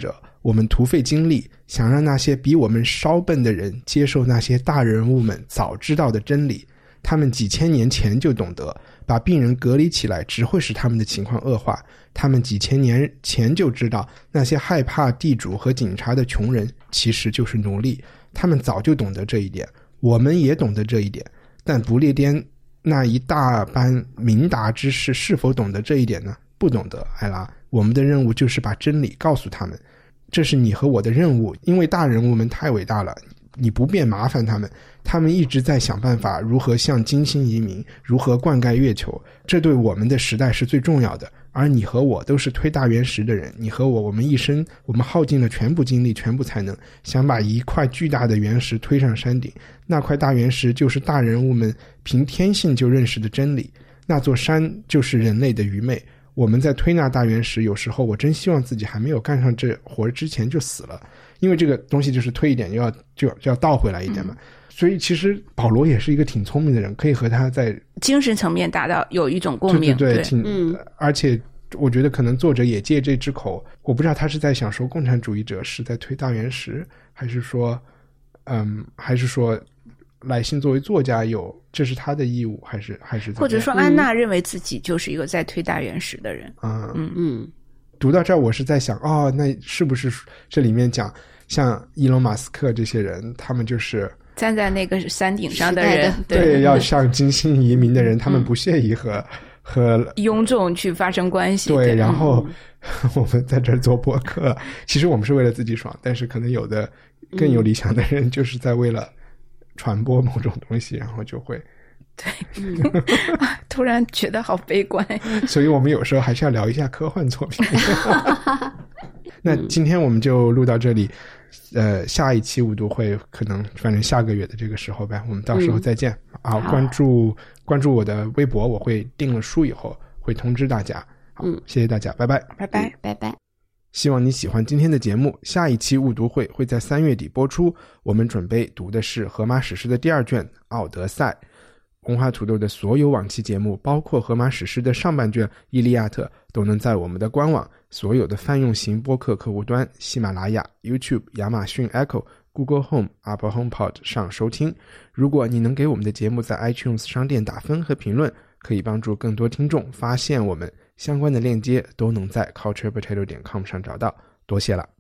我们徒费精力想让那些比我们稍笨的人接受那些大人物们早知道的真理，他们几千年前就懂得把病人隔离起来只会使他们的情况恶化，他们几千年前就知道那些害怕地主和警察的穷人其实就是奴隶，他们早就懂得这一点，我们也懂得这一点，但不列颠那一大班明达之士是否懂得这一点呢？不懂得，艾拉，我们的任务就是把真理告诉他们，这是你和我的任务，因为大人物们太伟大了，你不便麻烦他们，他们一直在想办法如何向金星移民，如何灌溉月球，这对我们的时代是最重要的。而你和我都是推大原石的人，你和我，我们一生我们耗尽了全部精力全部才能，想把一块巨大的原石推上山顶，那块大原石就是大人物们凭天性就认识的真理，那座山就是人类的愚昧。我们在推那大原石，有时候我真希望自己还没有干上这活之前就死了，因为这个东西就是推一点就要就就要倒回来一点嘛。嗯，所以其实保罗也是一个挺聪明的人，可以和他在精神层面达到有一种共鸣。 对对对， 对挺、 嗯、 而且我觉得可能作者也借这支口，我不知道他是在想说共产主义者是在推大原石，还是说嗯，还是说来信作为作家有这是他的义务，还是还是或者说安娜认为自己就是一个在推大原石的人。 嗯嗯嗯， 读到这儿我是在想，哦，那是不是这里面讲像伊隆马斯克这些人，他们就是站在那个山顶上的人， 的对， 对，要向金星移民的人，他们不屑于和、嗯、和庸众去发生关系。 对， 对， 然后、嗯、我们在这儿做播客，其实我们是为了自己爽，但是可能有的更有理想的人就是在为了传播某种东西，然后就会对、嗯、突然觉得好悲观。 所以我们有时候还是要聊一下科幻作品。那今天我们就录到这里，呃，下一期五读会可能反正下个月的这个时候呗，我们到时候再见。嗯、好，关注关注我的微博，我会订了书以后会通知大家。好，嗯，谢谢大家，拜拜， 拜拜， 拜拜。 希望你喜欢今天的节目，下一期误读会会在三月底播出，我们准备读的是荷马史诗的第二卷《奥德赛》。文化土豆的所有往期节目，包括荷马史诗的上半卷《伊利亚特》，都能在我们的官网、所有的泛用型播客客户端、喜马拉雅、YouTube、亚马逊 Echo、Google Home、Apple HomePod 上收听。如果你能给我们的节目在 iTunes 商店打分和评论，可以帮助更多听众发现我们。相关的链接都能在 culture potato dot com 上找到，多谢了。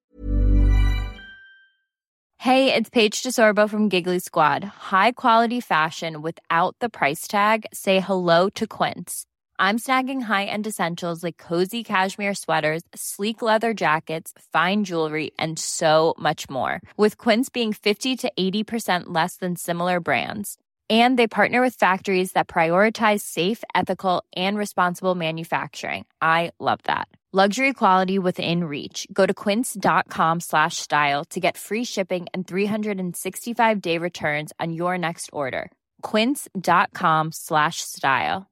Hey, it's Paige DeSorbo from Giggly Squad. High quality fashion without the price tag. Say hello to Quince. I'm snagging high-end essentials like cozy cashmere sweaters, sleek leather jackets, fine jewelry, and so much more. With Quince being fifty to eighty percent less than similar brands. And they partner with factories that prioritize safe, ethical, and responsible manufacturing. I love that. Luxury quality within reach. Go to quince.com slash style to get free shipping and three sixty-five day returns on your next order. Quince.com slash style.